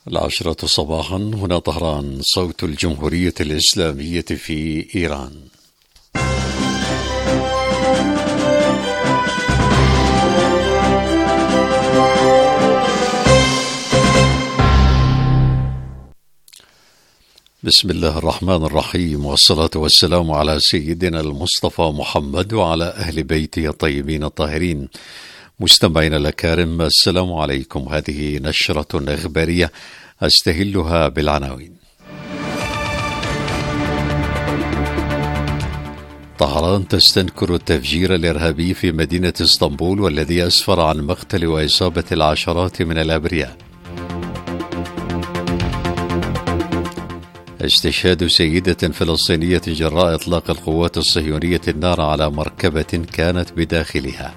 العاشرة صباحا، هنا طهران، صوت الجمهورية الإسلامية في إيران. بسم الله الرحمن الرحيم، والصلاة والسلام على سيدنا المصطفى محمد وعلى أهل بيته الطيبين الطاهرين. مستمعينا الأكارم، السلام عليكم. هذه نشرة إخبارية أستهلها بالعناوين. طهران تستنكر التفجير الإرهابي في مدينة اسطنبول والذي أسفر عن مقتل وإصابة العشرات من الأبرياء. استشهاد سيدة فلسطينية جراء إطلاق القوات الصهيونية النار على مركبة كانت بداخلها.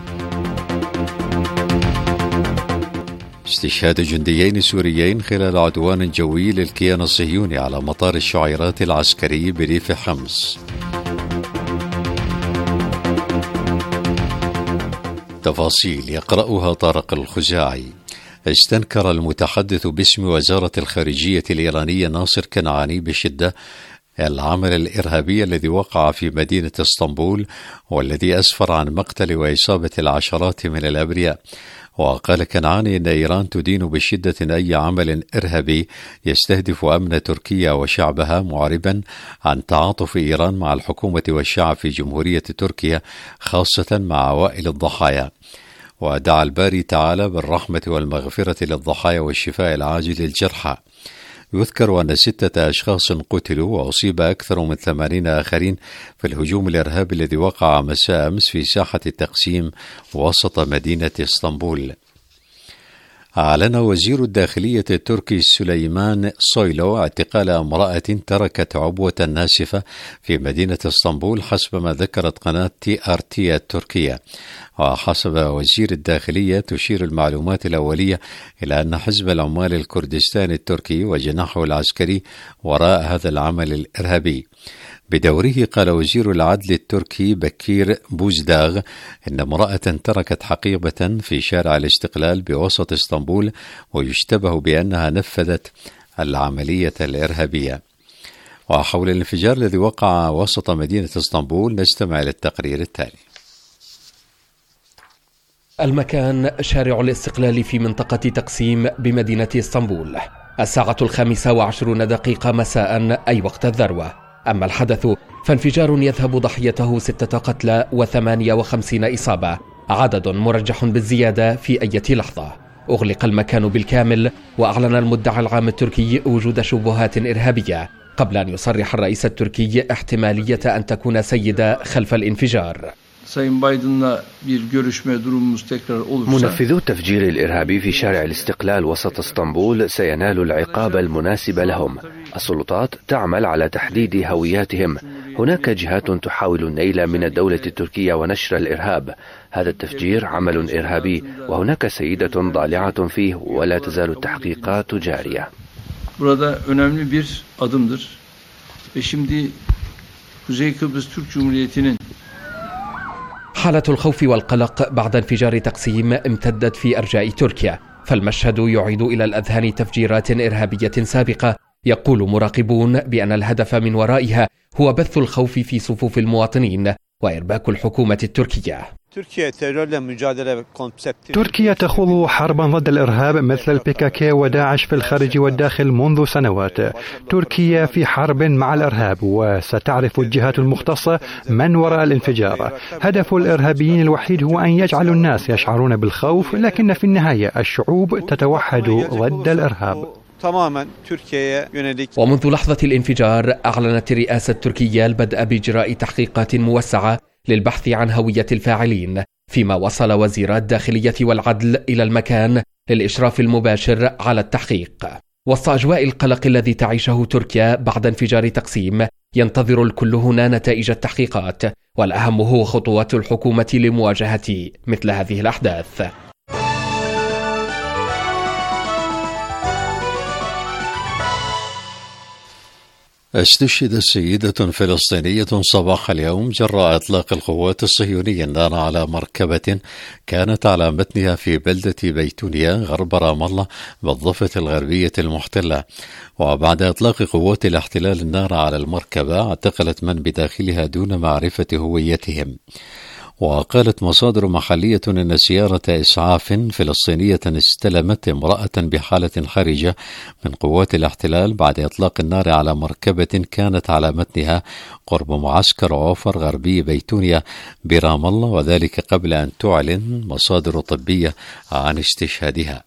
استشهاد جنديين سوريين خلال عدوان جوي للكيان الصهيوني على مطار الشعيرات العسكري بريف حمص. تفاصيل يقرأها طارق الخزاعي. استنكر المتحدث باسم وزارة الخارجية الإيرانية ناصر كنعاني بشدة العمل الإرهابي الذي وقع في مدينة اسطنبول والذي أسفر عن مقتل وإصابة العشرات من الأبرياء. وقال كنعاني إن إيران تدين بشدة أي عمل إرهابي يستهدف أمن تركيا وشعبها، معربا عن تعاطف إيران مع الحكومة والشعب في جمهورية تركيا، خاصة مع عوائل الضحايا. ودعا الباري تعالى بالرحمة والمغفرة للضحايا والشفاء العاجل للجرحى. يذكر أن 6 أشخاص قتلوا وأصيب أكثر من 80 آخرين في الهجوم الإرهابي الذي وقع مساء أمس في ساحة التقسيم وسط مدينة اسطنبول. أعلن وزير الداخلية التركي سليمان سويلو اعتقال امرأة تركت عبوة ناسفة في مدينة اسطنبول حسب ما ذكرت قناة TRT التركية. وحسب وزير الداخلية تشير المعلومات الأولية إلى أن حزب العمال الكردستاني التركي وجناحه العسكري وراء هذا العمل الإرهابي. بدوره قال وزير العدل التركي بكير بوزداغ إن امرأة تركت حقيبة في شارع الاستقلال بوسط اسطنبول ويشتبه بأنها نفذت العملية الإرهابية. وحول الانفجار الذي وقع وسط مدينة اسطنبول نستمع للتقرير التالي. المكان شارع الاستقلال في منطقة تقسيم بمدينة اسطنبول، 25:20 مساء أي وقت الذروة. أما الحدث فانفجار يذهب ضحيته 6 قتلى و58 إصابة، عدد مرجح بالزيادة في أي لحظة. أغلق المكان بالكامل، وأعلن المدعي العام التركي وجود شبهات إرهابية قبل أن يصرح الرئيس التركي احتمالية أن تكون سيدة خلف الانفجار. منفذو التفجير الإرهابي في شارع الاستقلال وسط اسطنبول سينالوا العقاب المناسب لهم. السلطات تعمل على تحديد هوياتهم. هناك جهات تحاول النيل من الدولة التركية ونشر الإرهاب. هذا التفجير عمل إرهابي، وهناك سيدة ضالعة فيه، ولا تزال التحقيقات جارية. Burada önemli bir adımdır. Ve şimdi Kuzey Kıbrıs Türk Cumhuriyeti'nin حالة الخوف والقلق بعد انفجار تقسيم امتدت في أرجاء تركيا، فالمشهد يعيد إلى الأذهان تفجيرات إرهابية سابقة. يقول مراقبون بأن الهدف من ورائها هو بث الخوف في صفوف المواطنين وإرباك الحكومة التركية. تركيا تخوض حربا ضد الإرهاب مثل الPKK وداعش في الخارج والداخل منذ سنوات. تركيا في حرب مع الإرهاب، وستعرف الجهات المختصة من وراء الانفجار. هدف الإرهابيين الوحيد هو أن يجعلوا الناس يشعرون بالخوف، لكن في النهاية الشعوب تتوحد ضد الإرهاب. ومنذ لحظة الانفجار أعلنت الرئاسة التركية البدء بإجراء تحقيقات موسعة للبحث عن هوية الفاعلين، فيما وصل وزير الداخلية والعدل إلى المكان للإشراف المباشر على التحقيق. وسط أجواء القلق الذي تعيشه تركيا بعد انفجار تقسيم، ينتظر الكل هنا نتائج التحقيقات، والأهم هو خطوات الحكومة لمواجهة مثل هذه الأحداث. استشهدت سيدة فلسطينية صباح اليوم جراء إطلاق القوات الصهيونية النار على مركبة كانت على متنها في بلدة بيتونيا غرب رام الله بالضفة الغربية المحتلة. وبعد إطلاق قوات الاحتلال النار على المركبة اعتقلت من بداخلها دون معرفة هويتهم. وقالت مصادر محلية أن سيارة إسعاف فلسطينية استلمت امرأة بحالة حرجة من قوات الاحتلال بعد إطلاق النار على مركبة كانت على متنها قرب معسكر عوفر غربي بيتونيا برام الله، وذلك قبل أن تعلن مصادر طبية عن استشهادها.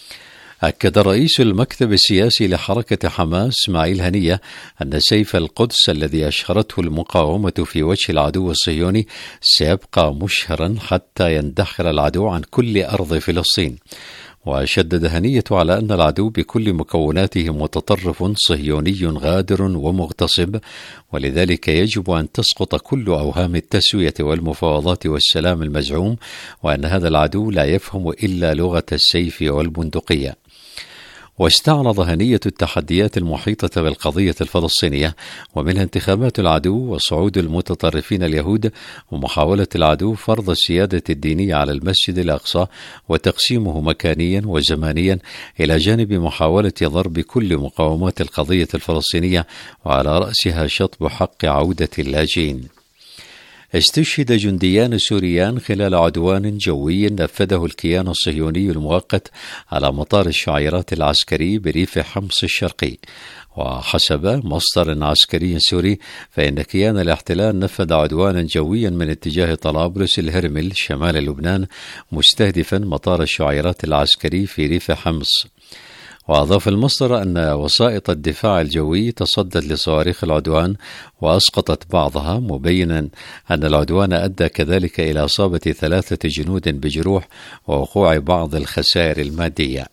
أكد رئيس المكتب السياسي لحركة حماس إسماعيل هنية أن سيف القدس الذي أشهرته المقاومة في وجه العدو الصهيوني سيبقى مشهرا حتى يندحر العدو عن كل أرض فلسطين. وشدد هنية على أن العدو بكل مكوناته متطرف صهيوني غادر ومغتصب، ولذلك يجب أن تسقط كل أوهام التسوية والمفاوضات والسلام المزعوم، وأن هذا العدو لا يفهم إلا لغة السيف والبندقية. واستعرض هنية التحديات المحيطة بالقضية الفلسطينية، ومنها انتخابات العدو وصعود المتطرفين اليهود ومحاولة العدو فرض السيادة الدينية على المسجد الأقصى وتقسيمه مكانيا وزمانيا، إلى جانب محاولة ضرب كل مقاومات القضية الفلسطينية وعلى رأسها شطب حق عودة اللاجئين. استشهد جنديان سوريان خلال عدوان جوي نفذه الكيان الصهيوني المؤقت على مطار الشعيرات العسكري بريف حمص الشرقي. وحسب مصدر عسكري سوري فإن كيان الاحتلال نفذ عدوانا جويا من اتجاه طرابلس الهرمل شمال لبنان مستهدفا مطار الشعيرات العسكري في ريف حمص. وأضاف المصدر أن وسائط الدفاع الجوي تصدت لصواريخ العدوان وأسقطت بعضها، مبينا أن العدوان أدى كذلك إلى إصابة 3 جنود بجروح ووقوع بعض الخسائر المادية.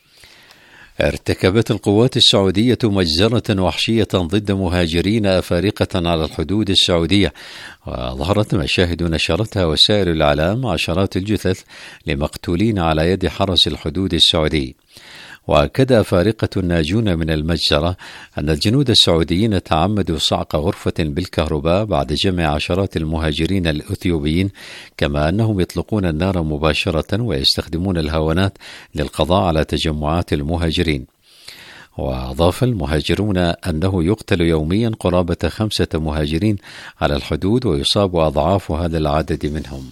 ارتكبت القوات السعودية مجزرة وحشية ضد مهاجرين أفارقة على الحدود السعودية، وظهرت مشاهد نشرتها وسائل الإعلام عشرات الجثث لمقتولين على يد حرس الحدود السعودي. وأكد أفارقة الناجون من المجزرة أن الجنود السعوديين تعمدوا صعق غرفة بالكهرباء بعد جمع عشرات المهاجرين الأثيوبيين، كما أنهم يطلقون النار مباشرة ويستخدمون الهاونات للقضاء على تجمعات المهاجرين. وأضاف المهاجرون أنه يقتل يوميا قرابة 5 مهاجرين على الحدود ويصاب أضعاف هذا العدد منهم.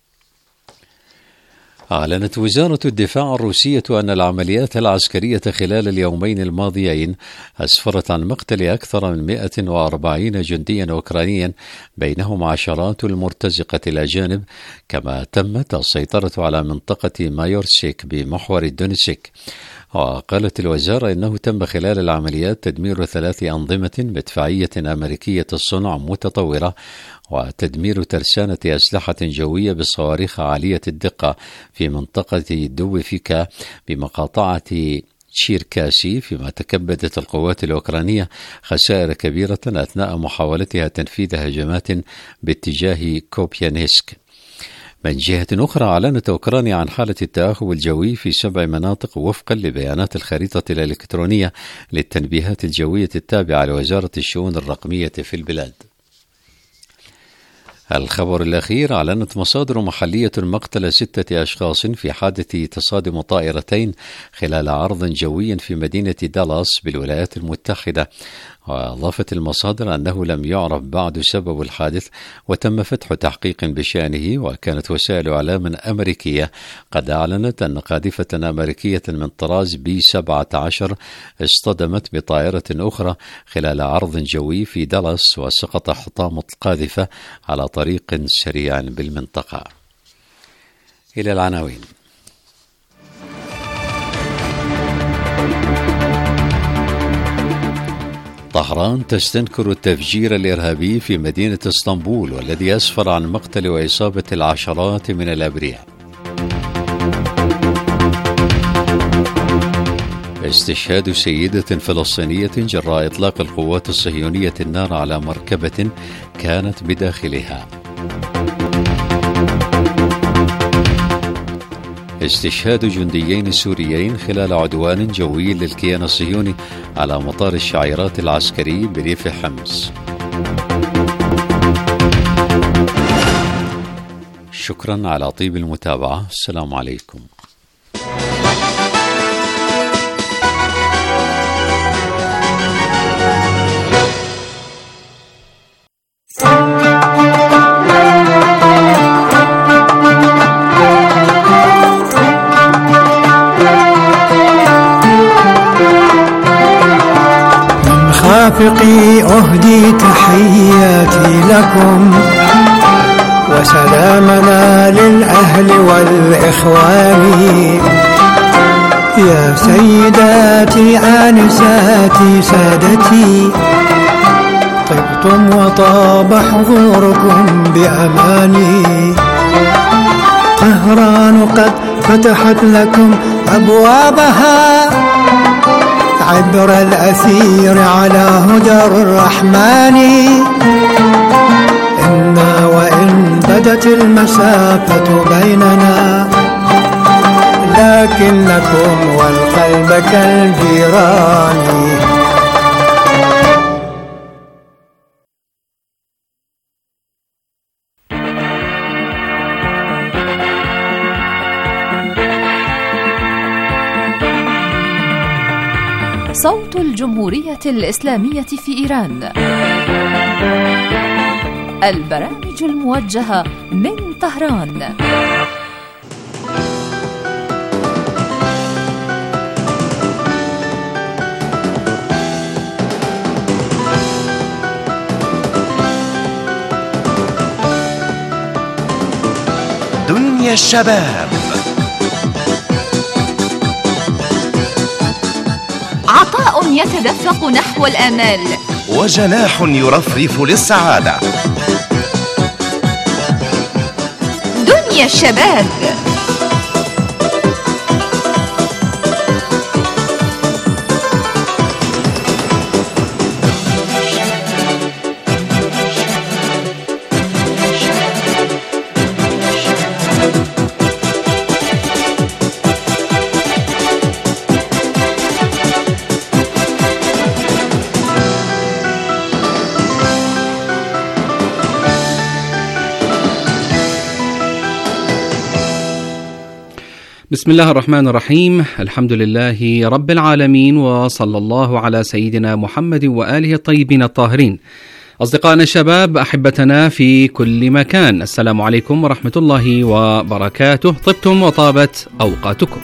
أعلنت وزارة الدفاع الروسية أن العمليات العسكرية خلال اليومين الماضيين أسفرت عن مقتل أكثر من 140 جنديا أوكرانيا، بينهم عشرات المرتزقة الأجانب، كما تمت السيطرة على منطقة مايورسيك بمحور دونيتسك. وقالت الوزارة إنه تم خلال العمليات تدمير 3 أنظمة مدفعية أمريكية الصنع متطورة، وتدمير ترسانة أسلحة جوية بصواريخ عالية الدقة في منطقة دوفيكا بمقاطعة تشيركاسي، فيما تكبدت القوات الأوكرانية خسائر كبيرة أثناء محاولتها تنفيذ هجمات باتجاه كوبيانسك. من جهة أخرى أعلنت أوكرانيا عن حالة التأهب الجوي في 7 مناطق وفقا لبيانات الخريطة الإلكترونية للتنبيهات الجوية التابعة لوزارة الشؤون الرقمية في البلاد. الخبر الأخير: أعلنت مصادر محلية مقتل 6 أشخاص في حادث تصادم طائرتين خلال عرض جوي في مدينة دالاس بالولايات المتحدة. وأضافت المصادر أنه لم يعرف بعد سبب الحادث وتم فتح تحقيق بشأنه. وكانت وسائل إعلام أمريكية قد أعلنت أن قاذفة أمريكية من طراز B-17 اصطدمت بطائرة أخرى خلال عرض جوي في دالاس، وسقط حطام القاذفة على طريق سريع بالمنطقة. إلى العناوين. طهران تستنكر التفجير الإرهابي في مدينة اسطنبول والذي أسفر عن مقتل وإصابة العشرات من الأبرياء. استشهاد سيدة فلسطينية جراء إطلاق القوات الصهيونية النار على مركبة كانت بداخلها. استشهاد جنديين سوريين خلال عدوان جوي للكيان الصهيوني على مطار الشعيرات العسكري بريف حمص. شكرا على طيب المتابعة. السلام عليكم. خافقي أهدي تحياتي لكم وسلامنا للأهل والإخوان. يا سيداتي آنساتي سادتي طبتم وطاب حضوركم بأماني. طهران قد فتحت لكم أبوابها عبر الأثير على هدى الرحمن. إنا وإن بدت المسافة بيننا لكنكم والقلب كالجيران. صوت الجمهورية الإسلامية في إيران. البرامج الموجهة من طهران. دنيا الشباب. عطاء يتدفق نحو الآمال وجناح يرفرف للسعادة. دنيا الشباب. بسم الله الرحمن الرحيم. الحمد لله رب العالمين، وصلى الله على سيدنا محمد وآله الطيبين الطاهرين. أصدقائنا الشباب، أحبتنا في كل مكان، السلام عليكم ورحمة الله وبركاته. طبتم وطابت أوقاتكم.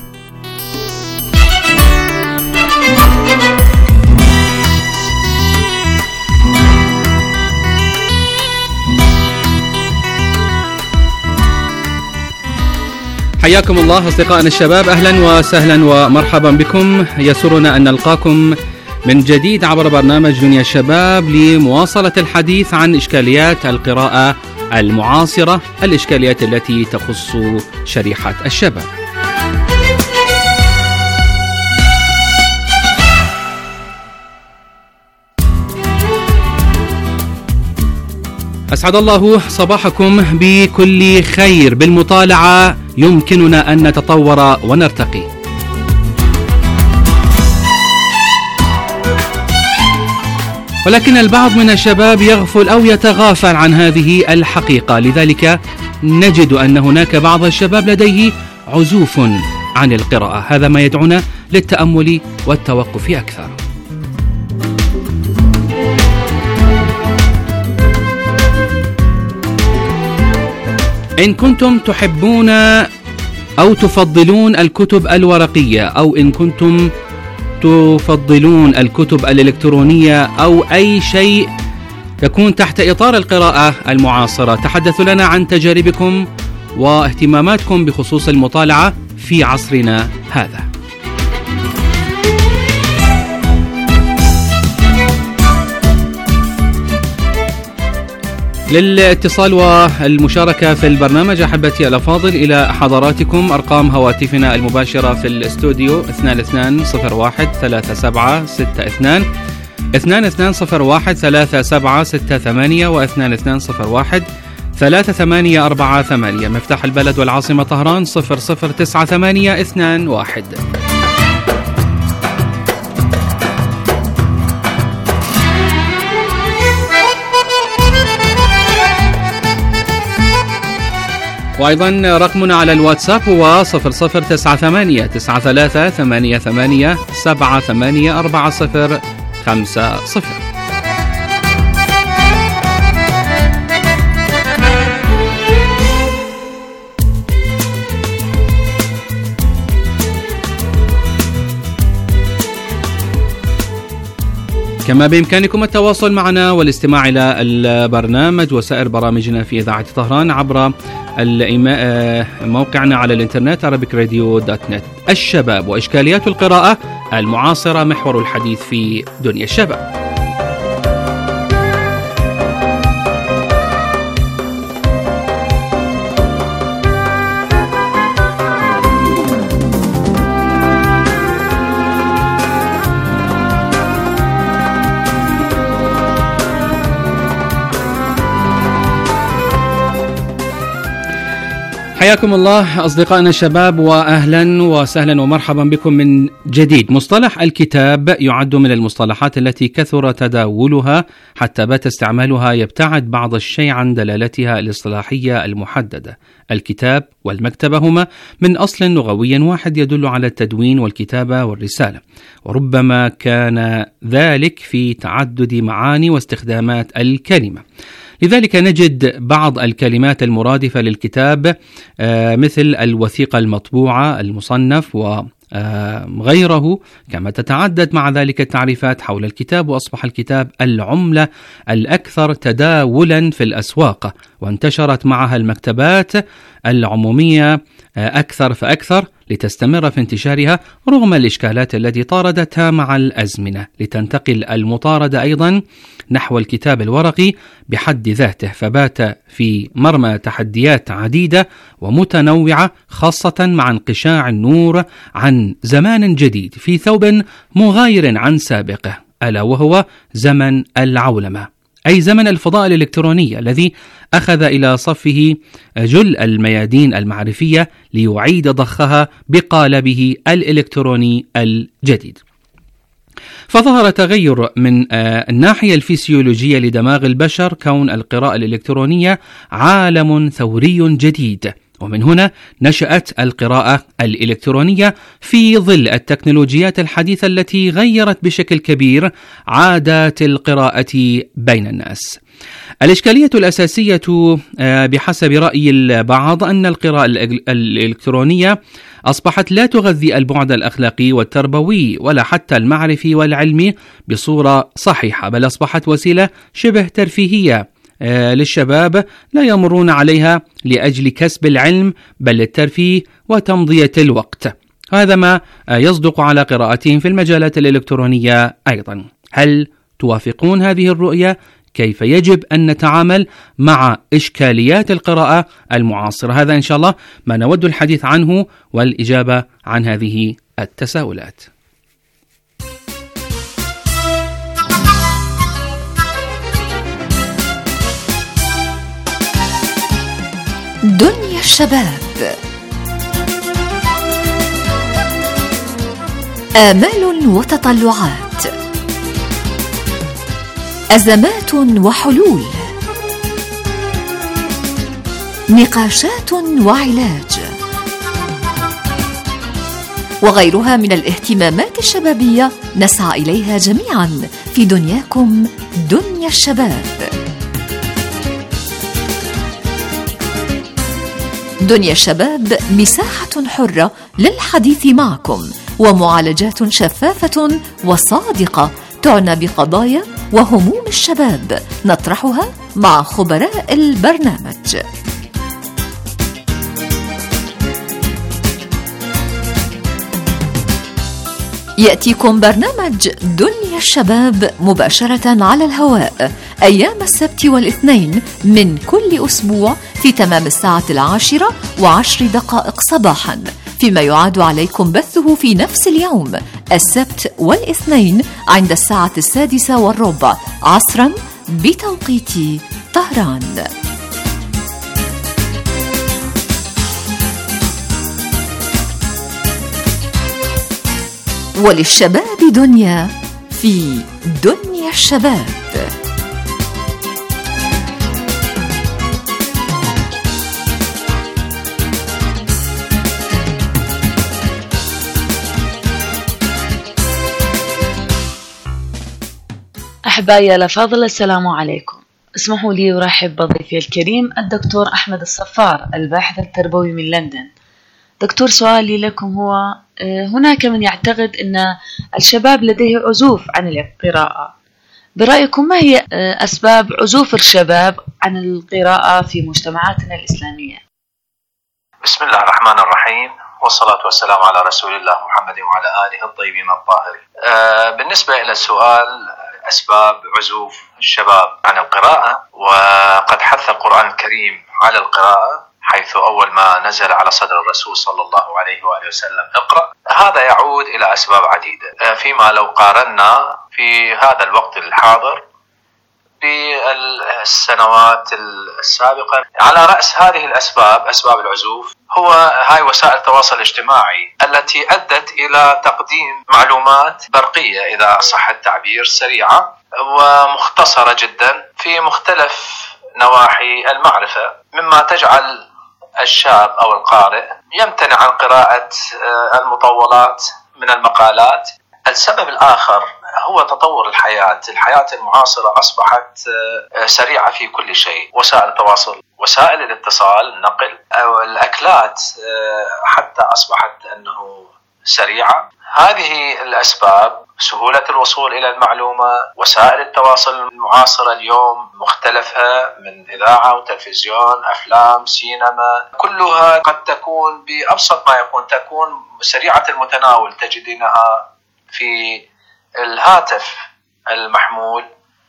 حياكم الله أصدقائنا الشباب، أهلا وسهلا ومرحبا بكم. يسرنا أن نلقاكم من جديد عبر برنامج دنيا الشباب لمواصلة الحديث عن إشكاليات القراءة المعاصرة، الإشكاليات التي تخص شريحة الشباب. أسعد الله صباحكم بكل خير. بالمطالعة يمكننا أن نتطور ونرتقي. ولكن البعض من الشباب يغفل أو يتغافل عن هذه الحقيقة، لذلك نجد أن هناك بعض الشباب لديه عزوف عن القراءة. هذا ما يدعونا للتأمل والتوقف أكثر. إن كنتم تحبون أو تفضلون الكتب الورقية، أو إن كنتم تفضلون الكتب الإلكترونية، أو أي شيء يكون تحت إطار القراءة المعاصرة، تحدثوا لنا عن تجاربكم واهتماماتكم بخصوص المطالعة في عصرنا هذا. للاتصال والمشاركة في البرنامج أحبتي الأفاضل إلى حضراتكم أرقام هواتفنا المباشرة في الاستوديو 22013762 22013768 و 2201 3848. مفتاح البلد والعاصمة طهران 009821. وأيضا رقمنا على الواتساب هو 00989388784050. كما بإمكانكم التواصل معنا والاستماع إلى البرنامج وسائر برامجنا في إذاعة طهران عبر موقعنا على الإنترنت arabicradio.net. الشباب وإشكاليات القراءة المعاصرة محور الحديث في دنيا الشباب. حياكم الله أصدقائنا الشباب، وأهلا وسهلا ومرحبا بكم من جديد. مصطلح الكتاب يعد من المصطلحات التي كثر تداولها حتى بات استعمالها يبتعد بعض الشيء عن دلالتها الاصطلاحية المحددة. الكتاب والمكتبة هما من أصل لغوي واحد يدل على التدوين والكتابة والرسالة، وربما كان ذلك في تعدد معاني واستخدامات الكلمة. لذلك نجد بعض الكلمات المرادفة للكتاب مثل الوثيقة المطبوعة، المصنف وغيره، كما تتعدد مع ذلك التعريفات حول الكتاب، وأصبح الكتاب العملة الأكثر تداولا في الأسواق، وانتشرت معها المكتبات العمومية أكثر فأكثر لتستمر في انتشارها رغم الإشكالات التي طاردتها مع الأزمنة، لتنتقل المطاردة أيضا نحو الكتاب الورقي بحد ذاته، فبات في مرمى تحديات عديدة ومتنوعة، خاصة مع انقشاع النور عن زمان جديد في ثوب مغاير عن سابقه، ألا وهو زمن العولمة، أي زمن الفضاء الإلكترونية الذي أخذ إلى صفه جل الميادين المعرفية ليعيد ضخها بقالبه الإلكتروني الجديد. فظهر تغير من الناحية الفسيولوجية لدماغ البشر، كون القراءة الإلكترونية عالم ثوري جديد، ومن هنا نشأت القراءة الإلكترونية في ظل التكنولوجيات الحديثة التي غيرت بشكل كبير عادات القراءة بين الناس. الإشكالية الأساسية بحسب رأي البعض أن القراءة الإلكترونية أصبحت لا تغذي البعد الأخلاقي والتربوي ولا حتى المعرفي والعلمي بصورة صحيحة، بل أصبحت وسيلة شبه ترفيهية للشباب لا يمرون عليها لأجل كسب العلم بل للترفيه وتمضية الوقت. هذا ما يصدق على قراءتهم في المجالات الإلكترونية أيضا. هل توافقون هذه الرؤية؟ كيف يجب أن نتعامل مع إشكاليات القراءة المعاصرة؟ هذا إن شاء الله ما نود الحديث عنه والإجابة عن هذه التساؤلات. دنيا الشباب، آمال وتطلعات، أزمات وحلول، نقاشات وعلاج، وغيرها من الاهتمامات الشبابية نسعى إليها جميعا في دنياكم دنيا الشباب. دنيا الشباب مساحة حرة للحديث معكم، ومعالجات شفافة وصادقة تعنى بقضايا وهموم الشباب نطرحها مع خبراء البرنامج. يأتيكم برنامج دنيا الشباب مباشرة على الهواء أيام السبت والاثنين من كل أسبوع في تمام الساعة 10:10 صباحا، فيما يعاد عليكم بثه في نفس اليوم السبت والاثنين عند الساعة 6:15 عصرا بتوقيت طهران. وللشباب دنيا في دنيا الشباب. أحبائي الأفاضل، السلام عليكم. اسمحوا لي أرحب بضيفي الكريم الدكتور أحمد الصفار، الباحث التربوي من لندن. دكتور، سؤالي لكم هو: هناك من يعتقد أن الشباب لديه عزوف عن القراءة. برأيكم ما هي أسباب عزوف الشباب عن القراءة في مجتمعاتنا الإسلامية؟ بسم الله الرحمن الرحيم، والصلاة والسلام على رسول الله محمد وعلى آله الطيبين الطاهرين. بالنسبة إلى السؤال أسباب عزوف الشباب عن القراءة، وقد حث القرآن الكريم على القراءة، حيث أول ما نزل على صدر الرسول صلى الله عليه وآله وسلم اقرأ. هذا يعود إلى أسباب عديدة، فيما لو قارنا في هذا الوقت الحاضر بالسنوات السابقة. على رأس هذه الأسباب، أسباب العزوف، هو هاي وسائل التواصل الاجتماعي التي أدت إلى تقديم معلومات برقية إذا صح التعبير، سريعة ومختصرة جدا في مختلف نواحي المعرفة، مما تجعل الشاب أو القارئ يمتنع عن قراءة المطولات من المقالات. السبب الآخر هو تطور الحياة المعاصرة أصبحت سريعة في كل شيء، وسائل التواصل، وسائل الاتصال، النقل، أو الأكلات حتى أصبحت أنه سريعة. هذه الأسباب، سهولة الوصول إلى المعلومة، وسائل التواصل المعاصرة اليوم مختلفها، من إذاعة وتلفزيون، أفلام، سينما، كلها قد تكون بأبسط ما يكون تكون سريعة المتناول، تجدينها في الهاتف المحمول،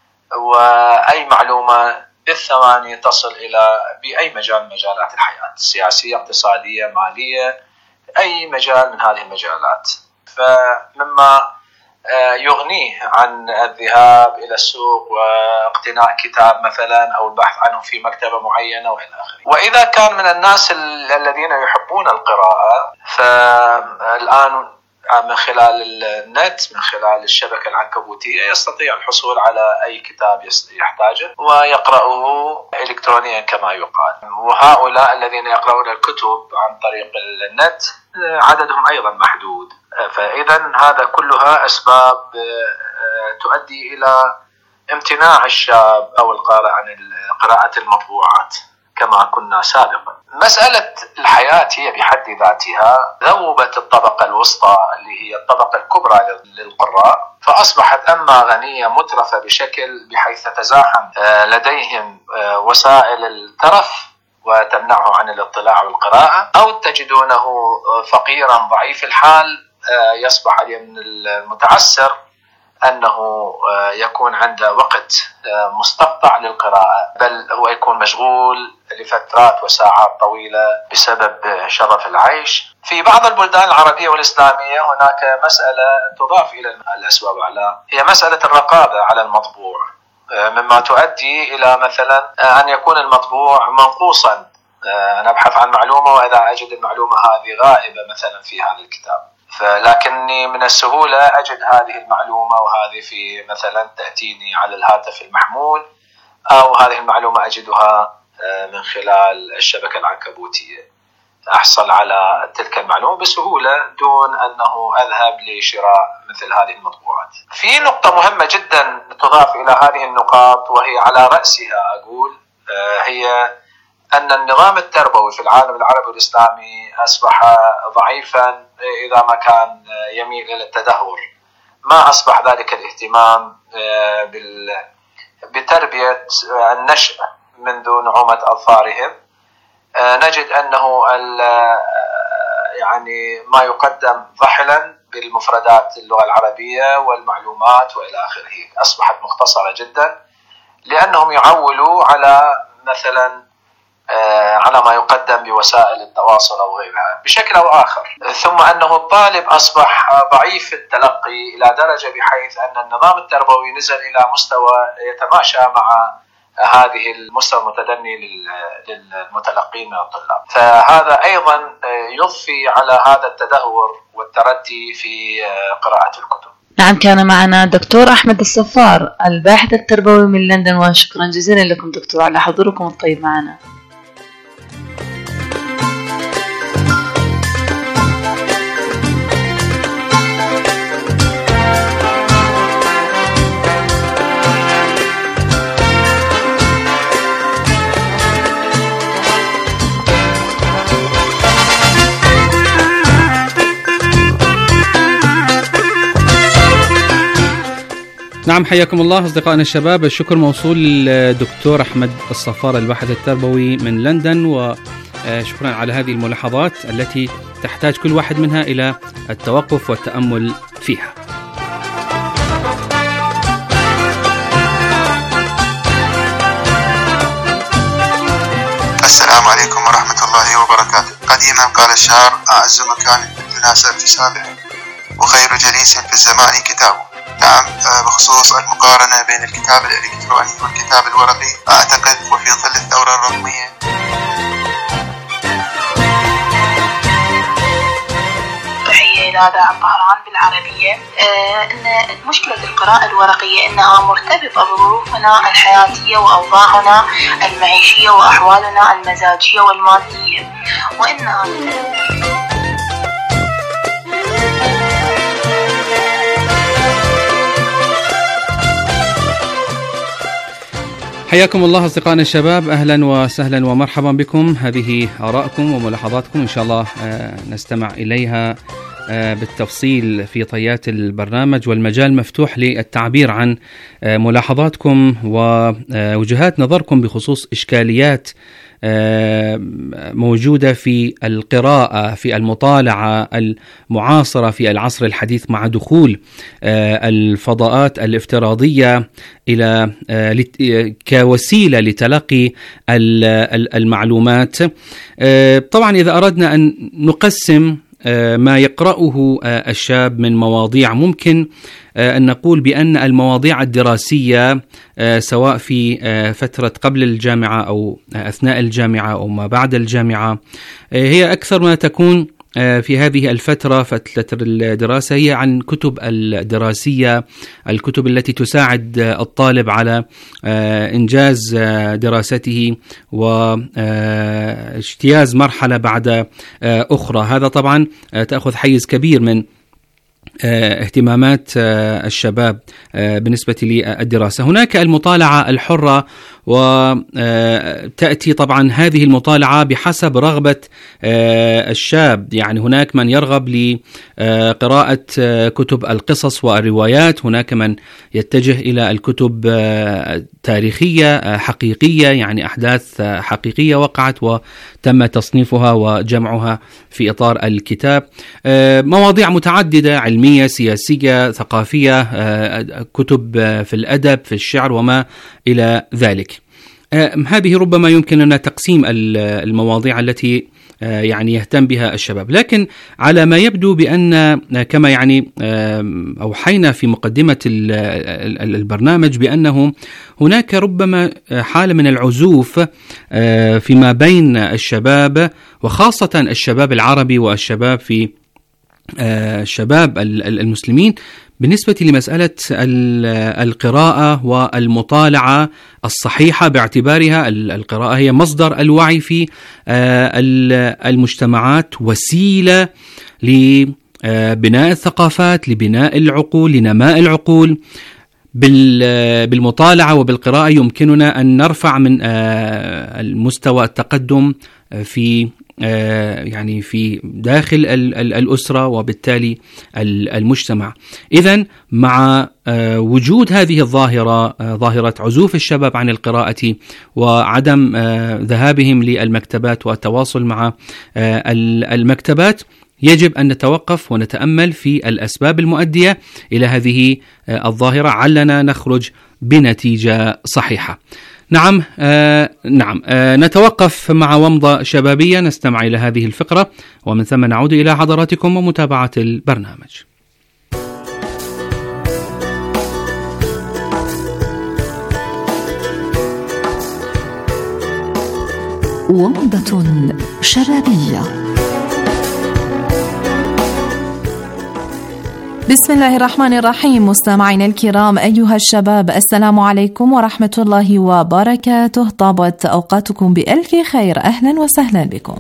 وأي معلومة بالثواني تصل إلى بأي مجال من مجالات الحياة، سياسية، اقتصادية، مالية، أي مجال من هذه المجالات. فمما يغنيه عن الذهاب إلى السوق واقتناء كتاب مثلا أو البحث عنه في مكتبة معينة وإلى آخره. وإذا كان من الناس الذين يحبون القراءة، فالآن من خلال النت، من خلال الشبكة العنكبوتية، يستطيع الحصول على أي كتاب يحتاجه ويقرأه إلكترونيا كما يقال. وهؤلاء الذين يقرؤون الكتب عن طريق النت عددهم أيضا محدود. فإذا هذا كلها أسباب تؤدي إلى امتناع الشاب أو القارئ عن قراءة المطبوعات كما كنا سابقا. مسألة الحياة هي بحد ذاتها ذوبت الطبقة الوسطى اللي هي الطبقة الكبرى للقراء، فأصبحت أما غنية مترفة بشكل بحيث تتزاحم لديهم وسائل الترف وتمنعه عن الاطلاع والقراءة، أو تجدونه فقيرا ضعيف الحال يصبح من المتعسر أنه يكون عنده وقت مستقطع للقراءة، بل هو يكون مشغول لفترات وساعات طويلة بسبب شرف العيش. في بعض البلدان العربية والإسلامية هناك مسألة تضاف إلى الأسباب على، هي مسألة الرقابة على المطبوع، مما تؤدي إلى مثلا أن يكون المطبوع منقوصا. أنا أبحث عن معلومة وإذا أجد المعلومة هذه غائبة مثلا في هذا الكتاب، لكني من السهولة أجد هذه المعلومة، وهذه في مثلا تأتيني على الهاتف المحمول، أو هذه المعلومة أجدها من خلال الشبكة العنكبوتية. أحصل على تلك المعلومة بسهولة دون أنه أذهب لشراء مثل هذه المطبوعات. في نقطة مهمة جدا تضاف إلى هذه النقاط، وهي على رأسها أقول هي أن النظام التربوي في العالم العربي والإسلامي أصبح ضعيفا، إذا ما كان يميل إلى التدهور. ما أصبح ذلك الاهتمام بتربية النشء منذ نعومة أظفارهم. نجد أنه يعني ما يقدم ضحلا بالمفردات اللغة العربية والمعلومات وإلى آخره أصبحت مختصرة جدا، لأنهم يعولوا على مثلا على ما يقدم بوسائل التواصل أو غيرها بشكل أو آخر. ثم أنه الطالب أصبح ضعيف التلقي إلى درجة بحيث أن النظام التربوي نزل إلى مستوى يتماشى مع هذه المستوى المتدني للمتلقين من الطلاب. فهذا أيضا يضفي على هذا التدهور والتردي في قراءة الكتب. نعم، كان معنا دكتور أحمد الصفار الباحث التربوي من لندن، وشكرا جزيلا لكم دكتور على حضوركم الطيب معنا. نعم، حياكم الله أصدقائنا الشباب. الشكر موصول للدكتور أحمد الصفار الباحث التربوي من لندن، وشكرا على هذه الملاحظات التي تحتاج كل واحد منها إلى التوقف والتأمل فيها. السلام عليكم ورحمة الله وبركاته. قديما قال الشاعر: أعز مكان يناسب في سابه، وخير جليس في الزمان كتابه. نعم، بخصوص المقارنة بين الكتاب الإلكتروني والكتاب الورقي، أعتقد وفي ظل الثورة الرقمية تحية إلى داع الطهران بالعربية. إن مشكلة القراءة الورقية إنها مرتبطة بظروفنا الحياتية وأوضاعنا المعيشية وأحوالنا المزاجية والمادية، وإنها حياكم الله أصدقائنا الشباب، أهلا وسهلا ومرحبا بكم. هذه آراءكم وملاحظاتكم إن شاء الله نستمع إليها بالتفصيل في طيات البرنامج، والمجال مفتوح للتعبير عن ملاحظاتكم ووجهات نظركم بخصوص إشكاليات موجودة في القراءة، في المطالعة المعاصرة في العصر الحديث مع دخول الفضاءات الافتراضية إلى كوسيلة لتلقي المعلومات. طبعا إذا أردنا أن نقسم ما يقرأه الشاب من مواضيع، ممكن أن نقول بأن المواضيع الدراسية سواء في فترة قبل الجامعة أو أثناء الجامعة أو ما بعد الجامعة، هي أكثر ما تكون في هذه الفترة، فترة الدراسة، هي عن كتب الدراسية، الكتب التي تساعد الطالب على إنجاز دراسته واجتياز مرحلة بعد أخرى. هذا طبعا تأخذ حيز كبير من اهتمامات الشباب بالنسبة للدراسة. هناك المطالعة الحرة، وتأتي طبعا هذه المطالعة بحسب رغبة الشاب. يعني هناك من يرغب لقراءة كتب القصص والروايات، هناك من يتجه إلى الكتب التاريخية حقيقية، يعني أحداث حقيقية وقعت وتم تصنيفها وجمعها في إطار الكتاب. مواضيع متعددة، علمية، سياسية، ثقافية، كتب في الأدب، في الشعر وما إلى ذلك. هذه ربما يمكن لنا تقسيم المواضيع التي يعني يهتم بها الشباب، لكن على ما يبدو بأن كما يعني أوحينا في مقدمة البرنامج بأنه هناك ربما حالة من العزوف فيما بين الشباب، وخاصة الشباب العربي والشباب في الشباب المسلمين بالنسبة لمسألة القراءة والمطالعة الصحيحة، باعتبارها القراءة هي مصدر الوعي في المجتمعات، وسيلة لبناء الثقافات، لبناء العقول، لنماء العقول. بالمطالعة وبالقراءة يمكننا أن نرفع من المستوى التقدم في يعني في داخل الأسرة وبالتالي المجتمع. إذن مع وجود هذه الظاهرة، ظاهرة عزوف الشباب عن القراءة وعدم ذهابهم للمكتبات والتواصل مع المكتبات، يجب أن نتوقف ونتأمل في الأسباب المؤدية إلى هذه الظاهرة علنا نخرج بنتيجة صحيحة. نعم، نتوقف مع ومضة شبابية، نستمع إلى هذه الفقرة ومن ثم نعود إلى حضراتكم ومتابعة البرنامج. ومضة شبابية. بسم الله الرحمن الرحيم. مستمعينا الكرام أيها الشباب، السلام عليكم ورحمة الله وبركاته. طابت أوقاتكم بألف خير، أهلا وسهلا بكم.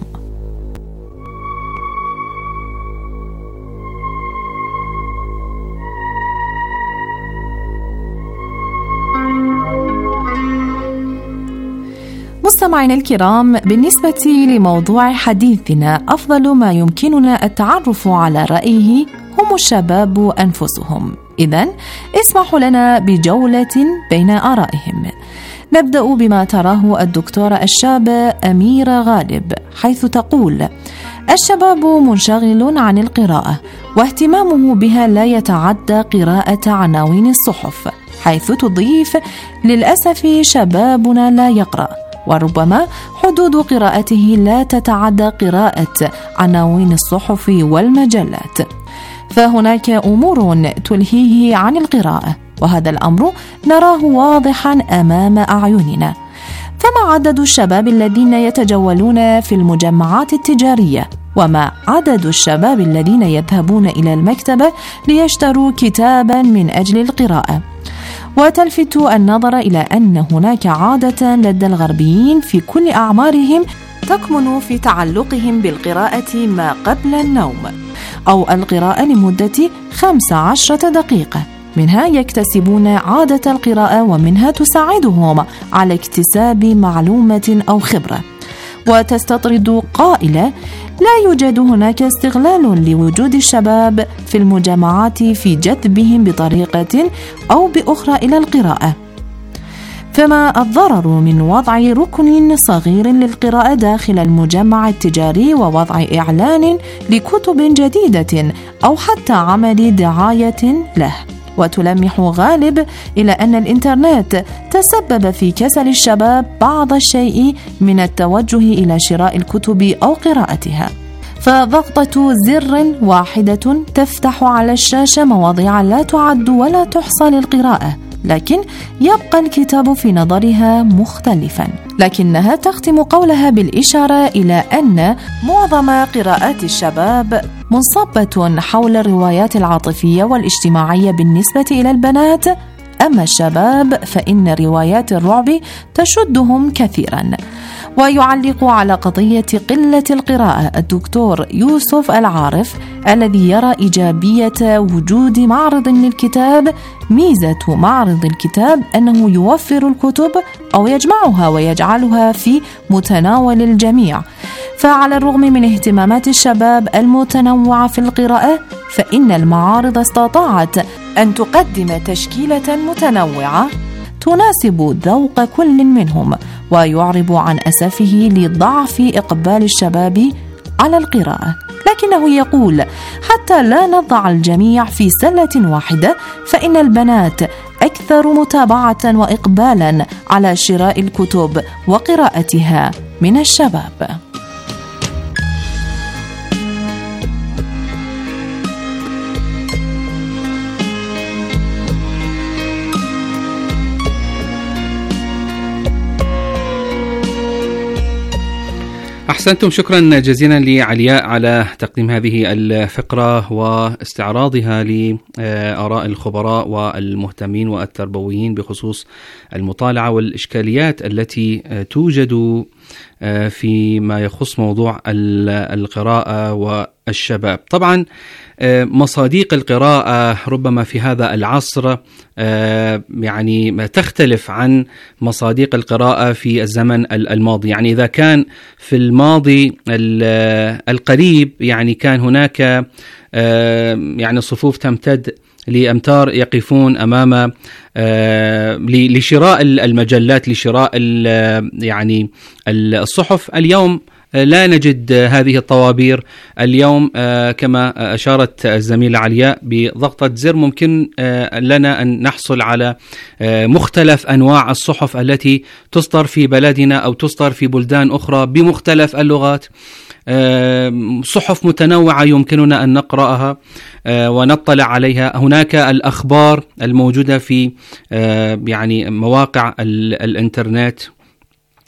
مستمعينا الكرام، بالنسبة لموضوع حديثنا، أفضل ما يمكننا التعرف على رأيه هم الشباب أنفسهم. إذن اسمحوا لنا بجولة بين آرائهم. نبدأ بما تراه الدكتورة الشابة أميرة غالب، حيث تقول: الشباب منشغل عن القراءة، واهتمامه بها لا يتعدى قراءة عناوين الصحف، حيث تضيف: للأسف شبابنا لا يقرأ، وربما حدود قراءته لا تتعدى قراءة عناوين الصحف والمجلات، فهناك أمور تلهيه عن القراءة، وهذا الأمر نراه واضحا أمام أعيننا. فما عدد الشباب الذين يتجولون في المجمعات التجارية؟ وما عدد الشباب الذين يذهبون إلى المكتبة ليشتروا كتابا من أجل القراءة؟ وتلفت النظر إلى أن هناك عادة لدى الغربيين في كل أعمارهم تكمن في تعلقهم بالقراءة ما قبل النوم، أو القراءة لمدة 15 دقيقة. منها يكتسبون عادة القراءة، ومنها تساعدهم على اكتساب معلومة أو خبرة. وتستطرد قائلة: لا يوجد هناك استغلال لوجود الشباب في المجتمعات في جذبهم بطريقة أو بأخرى إلى القراءة. فما الضرر من وضع ركن صغير للقراءة داخل المجمع التجاري ووضع إعلان لكتب جديدة أو حتى عمل دعاية له؟ وتلمح غالب إلى أن الإنترنت تسبب في كسل الشباب بعض الشيء من التوجه إلى شراء الكتب أو قراءتها. فضغطة زر واحدة تفتح على الشاشة مواضيع لا تعد ولا تحصى للقراءة، لكن يبقى الكتاب في نظرها مختلفا. لكنها تختم قولها بالإشارة إلى أن معظم قراءات الشباب منصبة حول الروايات العاطفية والاجتماعية بالنسبة إلى البنات، أما الشباب فإن روايات الرعب تشدهم كثيرا. ويعلق على قضية قلة القراءة الدكتور يوسف العارف، الذي يرى إيجابية وجود معرض للكتاب. ميزة معرض الكتاب أنه يوفر الكتب أو يجمعها ويجعلها في متناول الجميع. فعلى الرغم من اهتمامات الشباب المتنوعة في القراءة، فإن المعارض استطاعت أن تقدم تشكيلة متنوعة تناسب ذوق كل منهم، ويعرب عن أسفه لضعف إقبال الشباب على القراءة. لكنه يقول: حتى لا نضع الجميع في سلة واحدة، فإن البنات أكثر متابعة وإقبالا على شراء الكتب وقراءتها من الشباب. أحسنتم، شكرا جزيلا لعلياء على تقديم هذه الفقرة واستعراضها لآراء الخبراء والمهتمين والتربويين بخصوص المطالعة والإشكاليات التي توجد فيما يخص موضوع القراءة والشباب. طبعا مصاديق القراءة ربما في هذا العصر يعني تختلف عن مصاديق القراءة في الزمن الماضي. يعني إذا كان في الماضي القريب يعني كان هناك يعني صفوف تمتد لأمتار يقفون أمام لشراء المجلات، لشراء يعني الصحف. اليوم لا نجد هذه الطوابير. اليوم كما أشارت الزميلة علياء، بضغطة زر ممكن لنا أن نحصل على مختلف أنواع الصحف التي تصدر في بلدنا أو تصدر في بلدان أخرى بمختلف اللغات. صحف متنوعة يمكننا أن نقرأها ونطلع عليها. هناك الأخبار الموجودة في يعني مواقع الإنترنت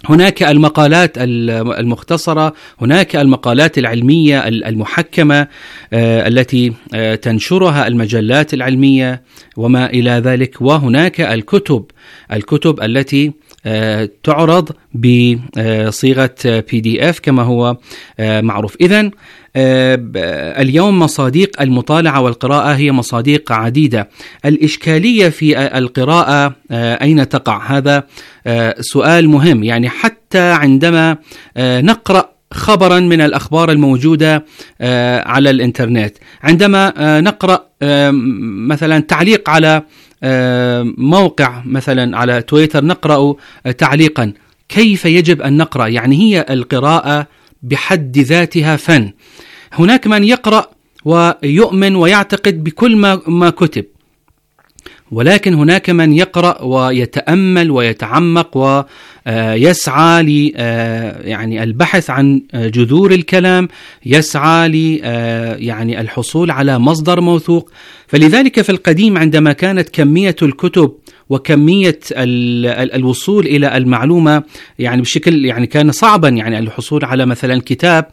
هناك المقالات المختصرة، هناك المقالات العلمية المحكمة التي تنشرها المجلات العلمية وما إلى ذلك، وهناك الكتب التي تعرض بصيغة PDF كما هو معروف. إذن اليوم مصادق المطالعة والقراءة هي مصادق عديدة. الإشكالية في القراءة أين تقع؟ هذا سؤال مهم. يعني حتى عندما نقرأ خبرا من الأخبار الموجودة على الإنترنت، عندما نقرأ مثلا تعليق على موقع مثلا على تويتر، نقرأ تعليقا، كيف يجب أن نقرأ؟ يعني هي القراءة بحد ذاتها فن. هناك من يقرأ ويؤمن ويعتقد بكل ما كتب، ولكن هناك من يقرأ ويتأمل ويتعمق ويسعى ل يعني البحث عن جذور الكلام، يسعى ل يعني الحصول على مصدر موثوق. فلذلك في القديم عندما كانت كمية الكتب وكمية الوصول إلى المعلومة يعني بشكل يعني كان صعبا، يعني الحصول على مثلا كتاب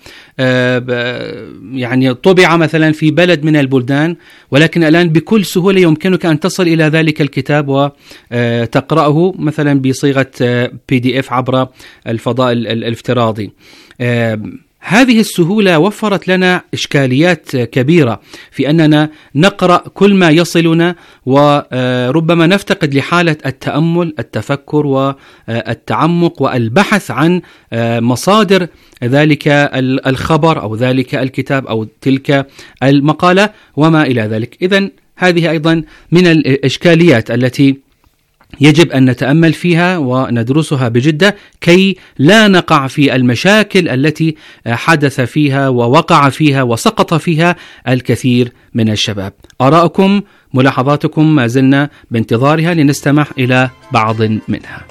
يعني طبع مثلا في بلد من البلدان، ولكن الآن بكل سهولة يمكنك أن تصل إلى ذلك الكتاب وتقرأه مثلا بصيغة PDF عبر الفضاء الافتراضي. هذه السهولة وفرت لنا إشكاليات كبيرة في أننا نقرأ كل ما يصلنا، وربما نفتقد لحالة التأمل، التفكر والتعمق والبحث عن مصادر ذلك الخبر أو ذلك الكتاب أو تلك المقالة وما إلى ذلك. إذن هذه أيضا من الإشكاليات التي يجب أن نتأمل فيها وندرسها بجدة كي لا نقع في المشاكل التي حدث فيها ووقع فيها وسقط فيها الكثير من الشباب. آراءكم، ملاحظاتكم ما زلنا بانتظارها لنستمع إلى بعض منها.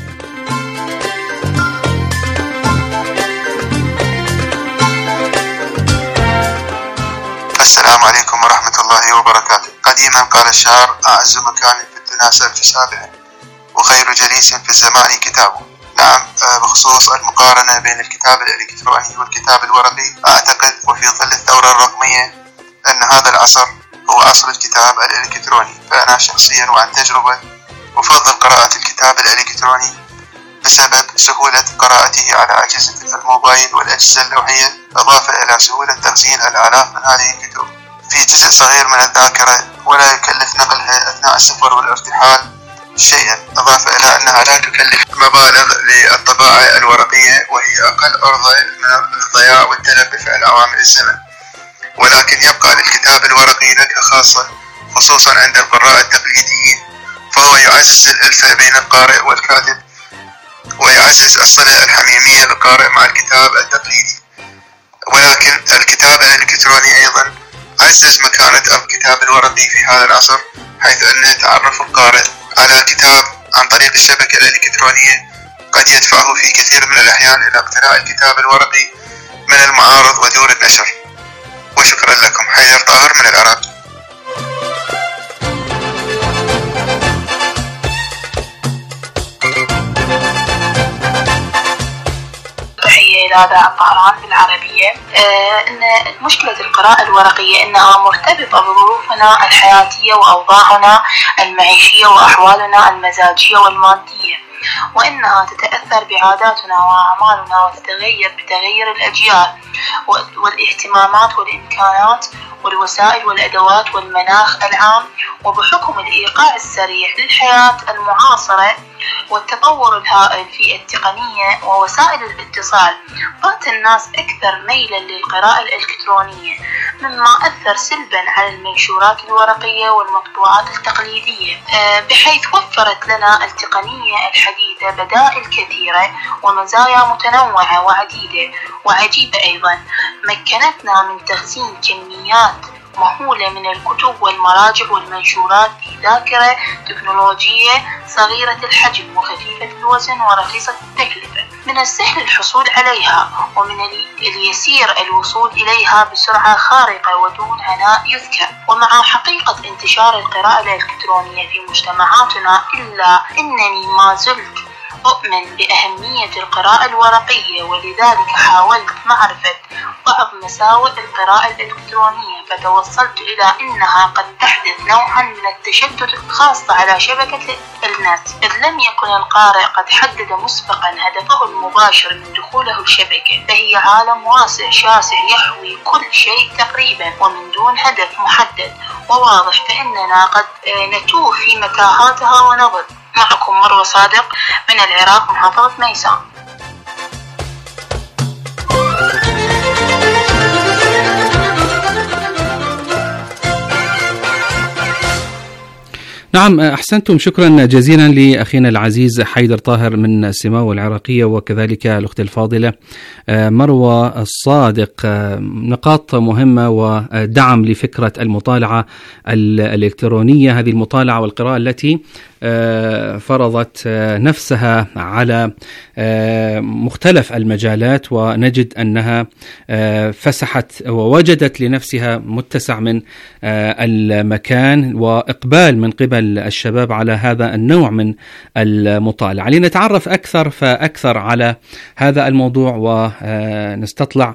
السلام عليكم ورحمة الله وبركاته. قديما قال الشاعر: أعز مكان في الدنيا سلف سابع، وخير جليس في الزمان كتابه. نعم، بخصوص المقارنة بين الكتاب الإلكتروني والكتاب الورقي، أعتقد وفي ظل الثورة الرقمية أن هذا العصر هو عصر الكتاب الإلكتروني. فأنا شخصيا وعن تجربة أفضل قراءة الكتاب الإلكتروني بسبب سهولة قراءته على أجهزة الموبايل والأجهزة اللوحية، إضافة إلى سهولة تخزين الآلاف من هذه الكتب في جزء صغير من الذاكرة، ولا يكلف نقلها أثناء السفر والارتحال شيئا، إضافة إلى أنها لا تكلف مبالغ للطباعة الورقية، وهي أقل عرضة من الضياع والتلف بفعل عوامل الزمن. ولكن يبقى للكتاب الورقي نكهة خاصة، خصوصا عند القراء التقليديين، فهو يعزز الألفة بين القارئ والكاتب، ويعزز الصلة الحميمية للقارئ مع الكتاب التقليدي. ولكن الكتاب الإلكتروني أيضا عزز مكانة الكتاب الورقي في هذا العصر، حيث أن تعرف القارئ على كتاب عن طريق الشبكة الإلكترونية قد يدفعه في كثير من الأحيان إلى اقتناء الكتاب الورقي من المعارض ودور النشر. وشكرا لكم. حيدر طاهر من العراق. تحية إلى أداء الطهران بالعربية. إن مشكلة القراءة الورقية إنها مرتبطة بظروفنا الحياتية وأوضاعنا المعيشية وأحوالنا المزاجية والمادية، وإنها تتأثر بعاداتنا وأعمالنا وتتغير بتغير الأجيال والاهتمامات والإمكانات والوسائل والأدوات والمناخ العام، وبحكم الإيقاع السريع للحياة المعاصرة والتطور الهائل في التقنية ووسائل الاتصال، بات الناس أكثر ميلا للقراءة الإلكترونية، مما أثر سلبا على المنشورات الورقية والمطبوعات التقليدية، بحيث وفرت لنا التقنية الحديثة بدائل كثيرة ومزايا متنوعة وعديدة وعجيبة أيضا، مكنتنا من تخزين كميات مهولة من الكتب والمراجع والمنشورات في ذاكرة تكنولوجية صغيرة الحجم وخفيفة الوزن ورخيصة التكلفة. من السهل الحصول عليها، ومن اليسير الوصول إليها بسرعة خارقة ودون عناء يذكر. ومع حقيقة انتشار القراءة الإلكترونية في مجتمعاتنا، إلا أنني ما زلت أؤمن بأهمية القراءة الورقية، ولذلك حاولت معرفة بعض مساوئ القراءة الإلكترونية، فتوصلت إلى أنها قد تحدث نوعا من التشتت خاصة على شبكة النت، إذ لم يكن القارئ قد حدد مسبقا هدفه المباشر من دخوله الشبكة، فهي عالم واسع شاسع يحوي كل شيء تقريبا ومن دون هدف محدد وواضح، فإننا قد نتوه في متاهاتها ونضل. معكم مروة صادق من العراق، محافظة ميسان. نعم، أحسنتم، شكرا جزيلا لأخينا العزيز حيدر طاهر من سيماو العراقية، وكذلك الأخت الفاضلة مروة الصادق. نقاط مهمة ودعم لفكرة المطالعة الإلكترونية، هذه المطالعة والقراءة التي فرضت نفسها على مختلف المجالات، ونجد أنها فسحت ووجدت لنفسها متسع من المكان وإقبال من قبل الشباب على هذا النوع من المطالعة. لنتعرف أكثر فأكثر على هذا الموضوع ونستطلع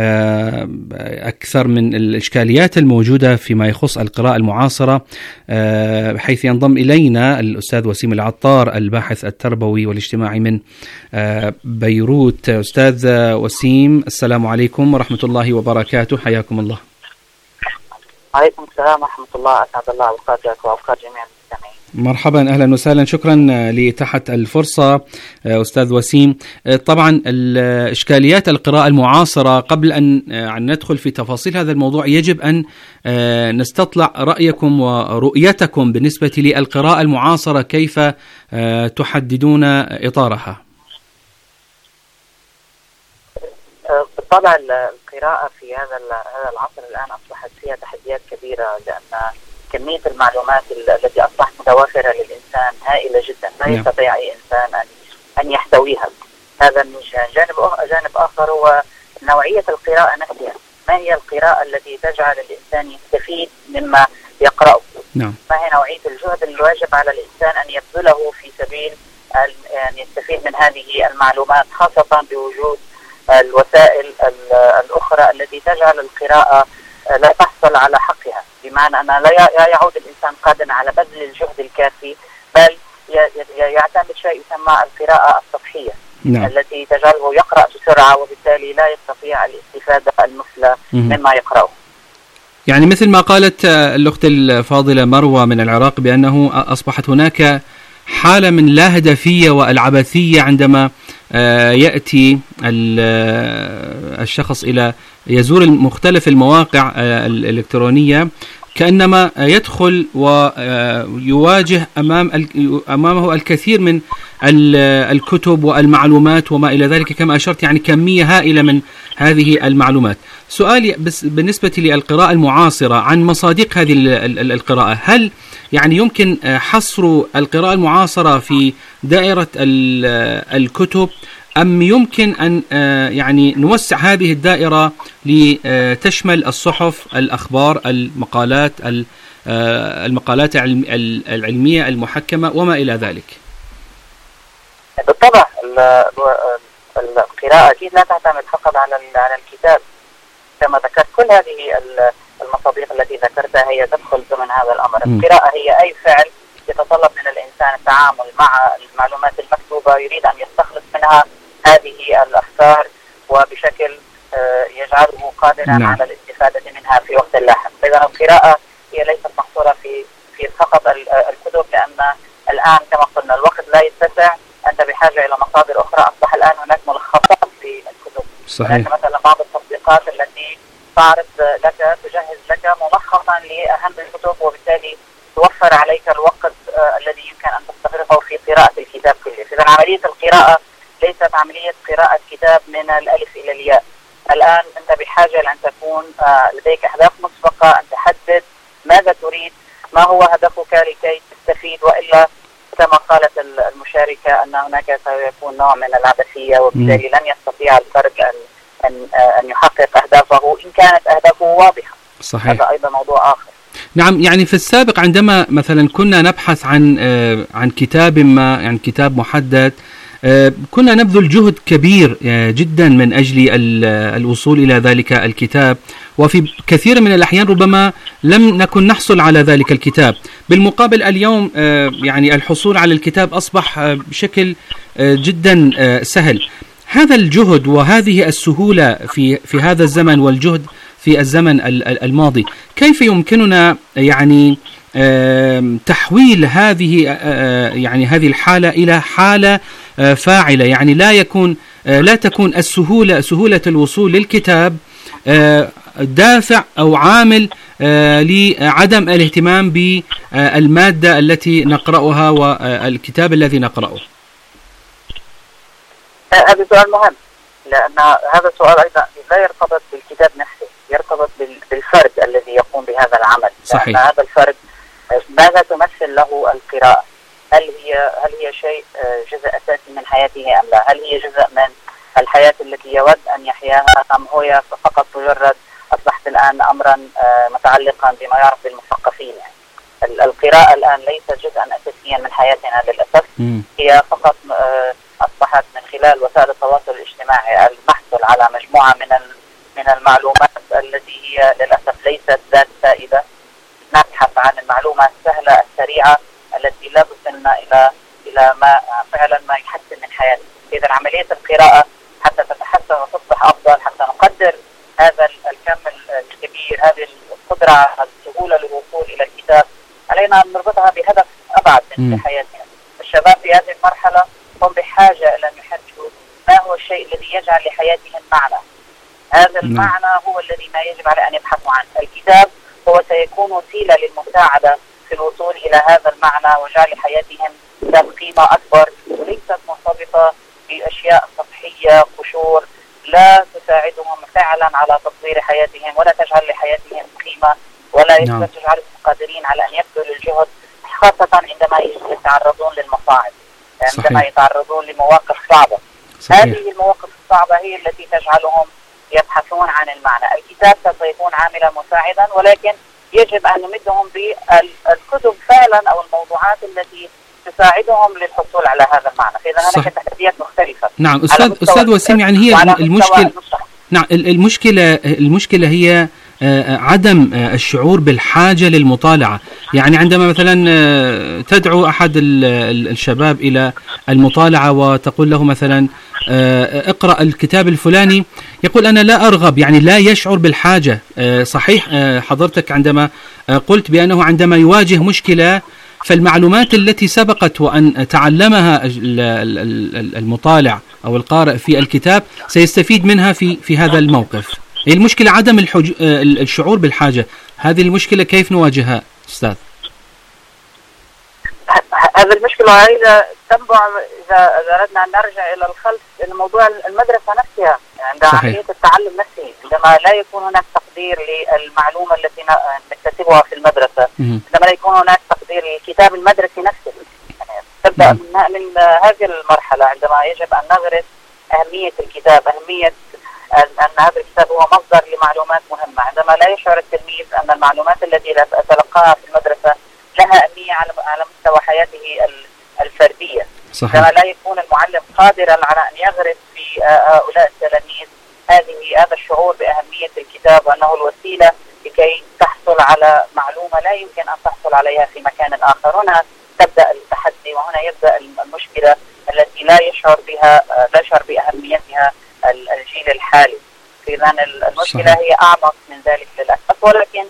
أكثر من الإشكاليات الموجودة فيما يخص القراءة المعاصرة، حيث ينضم إلينا الأستاذ وسيم العطار الباحث التربوي والاجتماعي من بيروت. أستاذ وسيم، السلام عليكم ورحمة الله وبركاته، حياكم الله. عليكم السلام ورحمة الله، أسعد الله أوقاتك وأوقات جميع المستمعين. مرحبا، أهلا وسهلا، شكرا لإتاحة الفرصة أستاذ وسيم. طبعا الإشكاليات القراءة المعاصرة، قبل أن ندخل في تفاصيل هذا الموضوع يجب أن نستطلع رأيكم ورؤيتكم بالنسبة للقراءة المعاصرة، كيف تحددون إطارها؟ بالطبع القراءة في هذا العصر الآن أصبحت فيها تحديات كبيرة، لأن كمية المعلومات التي أصبحت متوافرة للإنسان هائلة جدا، لا يستطيع أي إنسان أن يحتويها. هذا من جانب آخر هو نوعية القراءة نفسها. ما هي القراءة التي تجعل الإنسان يستفيد مما يقرأه؟ نعم. ما هي نوعية الجهد الواجب على الإنسان أن يبذله في سبيل أن يستفيد من هذه المعلومات، خاصة بوجود الوسائل الأخرى التي تجعل القراءة لا تحصل على حقها، بمعنى أن لا يعود الإنسان قادرا على بذل الجهد الكافي، بل يعتمد شيء يسمى القراءة السطحية. نعم. التي تجعله يقرأ بسرعة وبالتالي لا يستطيع الاستفادة المثلى مما يقرأه. يعني مثل ما قالت الأخت الفاضلة مروة من العراق بأنه أصبحت هناك حالة من لا هدفية والعبثية عندما يأتي الشخص إلى يزور مختلف المواقع الإلكترونية، كأنما يدخل ويواجه أمامه الكثير من الكتب والمعلومات وما إلى ذلك، كما أشرت يعني كمية هائلة من هذه المعلومات. سؤالي بس بالنسبة للقراءة المعاصرة عن مصادق هذه القراءة، هل يعني يمكن حصر القراءة المعاصرة في دائرة الكتب، أم يمكن أن يعني نوسع هذه الدائرة لتشمل الصحف، الأخبار، المقالات العلمية المحكمة وما إلى ذلك؟ بالطبع القراءة أكيد لا تعتمد فقط على الكتاب، كما ذكرت كل هذه المصادق التي ذكرتها هي تدخل ضمن هذا الأمر. القراءة هي أي فعل يتطلب من الإنسان التعامل مع المعلومات المكتوبة، يريد أن يستخلص منها هذه الأفكار وبشكل يجعله قادرا على الاستفادة منها في وقت لاحق. إذا القراءة هي ليست محصورة في فقط الكتب، لأن الآن كما قلنا الوقت لا يتسع، أنت بحاجة إلى مصادر أخرى. أصبح الآن هناك ملخصات في الكتب. صحيح. هناك مثلا بعض التطبيقات التي تعرض لك، تجهز لك ملخصا لأهم الكتب، وبالتالي توفر عليك الوقت الذي يمكن أن تستغرقه في قراءة الكتاب كله. إذا عملية القراءة ليست عملية قراءة كتاب من الألف إلى الياء. الآن أنت بحاجة لأن تكون لديك أهداف مسبقة، أن تحدد ماذا تريد، ما هو هدفك لكي تستفيد، وإلا كما قالت المشاركة أن هناك سيكون نوع من العبثية، وبالتالي لن يستطيع الفرد أن يحقق أهدافه إن كانت أهدافه واضحة. صحيح. هذا أيضا موضوع آخر. نعم، يعني في السابق عندما مثلا كنا نبحث عن كتاب ما، يعني كتاب محدد، كنا نبذل جهد كبير جدا من أجل الوصول إلى ذلك الكتاب، وفي كثير من الأحيان ربما لم نكن نحصل على ذلك الكتاب. بالمقابل اليوم يعني الحصول على الكتاب أصبح بشكل جدا سهل. هذا الجهد وهذه السهولة في هذا الزمن والجهد في الزمن الماضي، كيف يمكننا يعني تحويل هذه الحالة إلى حالة فاعلة، يعني لا تكون سهولة الوصول للكتاب دافع أو عامل لعدم الاهتمام بالمادة التي نقرأها والكتاب الذي نقرأه؟ هذا سؤال مهم، لأن هذا السؤال أيضا لا يرتبط بالكتاب نفسه، يرتبط بالفرد الذي يقوم بهذا العمل. صحيح. لأن هذا الفرد ماذا تمثل له القراءة؟ هل هي شيء جزء أساسي من حياته أم لا؟ هل هي جزء من الحياة التي يود أن يحياها، أم هو فقط مجرد أصبحت الآن أمرا متعلقا بما يعرف بالمثقفين؟ يعني القراءة الآن ليست جزءا أساسيا من حياتنا للأسف. هي فقط أصبحت من خلال وسائل التواصل الاجتماعي المحصول على مجموعة من المعلومات التي هي للأسف ليست ذات فائدة. نبحث عن المعلومة السهلة السريعة التي لا تصلنا إلى ما فعلا ما يحسن من حياتنا. إذا عملية القراءة حتى تتحسن وتصبح أفضل، حتى نقدر هذا الكم الكبير، هذه القدرة على السهولة للوصول إلى الكتاب، علينا أن نربطها بهدف أبعد من حياتنا. الشباب في هذه المرحلة هم بحاجة إلى أن يحددوا ما هو الشيء الذي يجعل لحياتهم معنى. هذا المعنى هو الذي ما يجب على أن يبحثوا عنه. الكتاب هو سيكون وسيلة للمساعدة في الوصول إلى هذا المعنى وجعل حياتهم ذات قيمة أكبر، وليست مرتبطة بأشياء سطحية قشور لا تساعدهم فعلا على تطوير حياتهم، ولا تجعل لحياتهم قيمة، ولا تجعلهم قادرين على أن يبذلوا الجهد، خاصة عندما يتعرضون للمصاعب، عندما يتعرضون لمواقف صعبة. هذه المواقف الصعبة هي التي تجعلهم يبحثون عن المعنى. الكتاب سوف يكون عاملا مساعدا، ولكن يجب أن نمدهم بالكتب فعلا أو الموضوعات التي تساعدهم للحصول على هذا المعنى. فإذا هناك تحديات مختلفة. نعم أستاذ وسيم، يعني هي المشكلة. نعم المشكلة هي عدم الشعور بالحاجة للمطالعة. يعني عندما مثلا تدعو أحد الشباب إلى المطالعة وتقول له مثلا اقرأ الكتاب الفلاني، يقول أنا لا أرغب، يعني لا يشعر بالحاجة. صحيح حضرتك عندما قلت بأنه عندما يواجه مشكلة فالمعلومات التي سبقت وأن تعلمها المطالع أو القارئ في الكتاب سيستفيد منها في هذا الموقف. المشكلة عدم الشعور بالحاجة. هذه المشكلة كيف نواجهها أستاذ؟ هذه المشكلة هي تنبع إذا أردنا أن نرجع إلى الخلف إلى موضوع المدرسة نفسها، عند عملية التعلم نفسه، عندما لا يكون هناك تقدير للمعلومة التي نكتسبها في المدرسة، عندما لا يكون هناك تقدير للكتاب المدرسي نفسه. يعني تبدأ من هذه المرحلة عندما يجب أن نغرس أهمية الكتاب، أهمية أن هذا الكتاب هو مصدر لمعلومات مهمة. عندما لا يشعر التلميذ أن المعلومات التي تلقاها في المدرسة لها أهمية على مستوى حياته الفردية، عندما لا يكون المعلم قادرا على أن يغرس في هؤلاء التلاميذ هذا الشعور بأهمية الكتاب وأنه الوسيلة لكي تحصل على معلومة لا يمكن أن تحصل عليها في مكان آخر، هنا تبدأ التحدي، وهنا يبدأ المشكلة التي لا يشعر بأهميتها الجيل الحالي. إذن المشكلة هي أعمق من ذلك للأسف، ولكن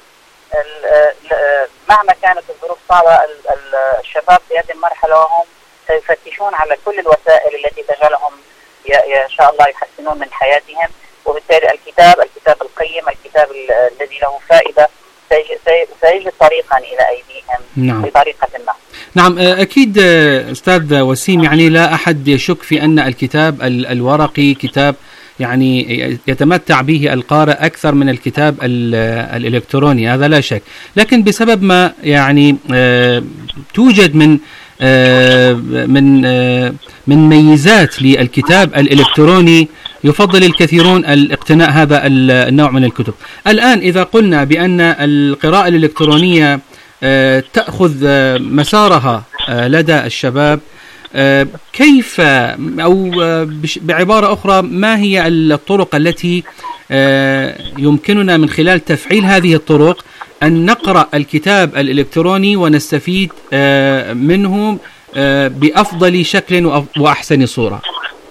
مهما كانت الظروف صعبة الشباب في هذه المرحلة وهم سيفتشون على كل الوسائل التي تجعلهم إن شاء الله يحسنون من حياتهم، وبالتالي الكتاب القيم، الكتاب الذي له فائدة سيجد طريقا إلى أيديهم بطريقة ما. نعم أكيد أستاذ وسيم، يعني لا أحد يشك في أن الكتاب الورقي كتاب يعني يتمتع به القارئ أكثر من الكتاب الإلكتروني، هذا لا شك. لكن بسبب ما يعني توجد من ميزات للكتاب الإلكتروني يفضل الكثيرون الاقتناء هذا النوع من الكتب. الآن إذا قلنا بأن القراءة الإلكترونية تأخذ مسارها لدى الشباب، كيف أو بعبارة أخرى ما هي الطرق التي يمكننا من خلال تفعيل هذه الطرق أن نقرأ الكتاب الإلكتروني ونستفيد منه بأفضل شكل وأحسن صورة؟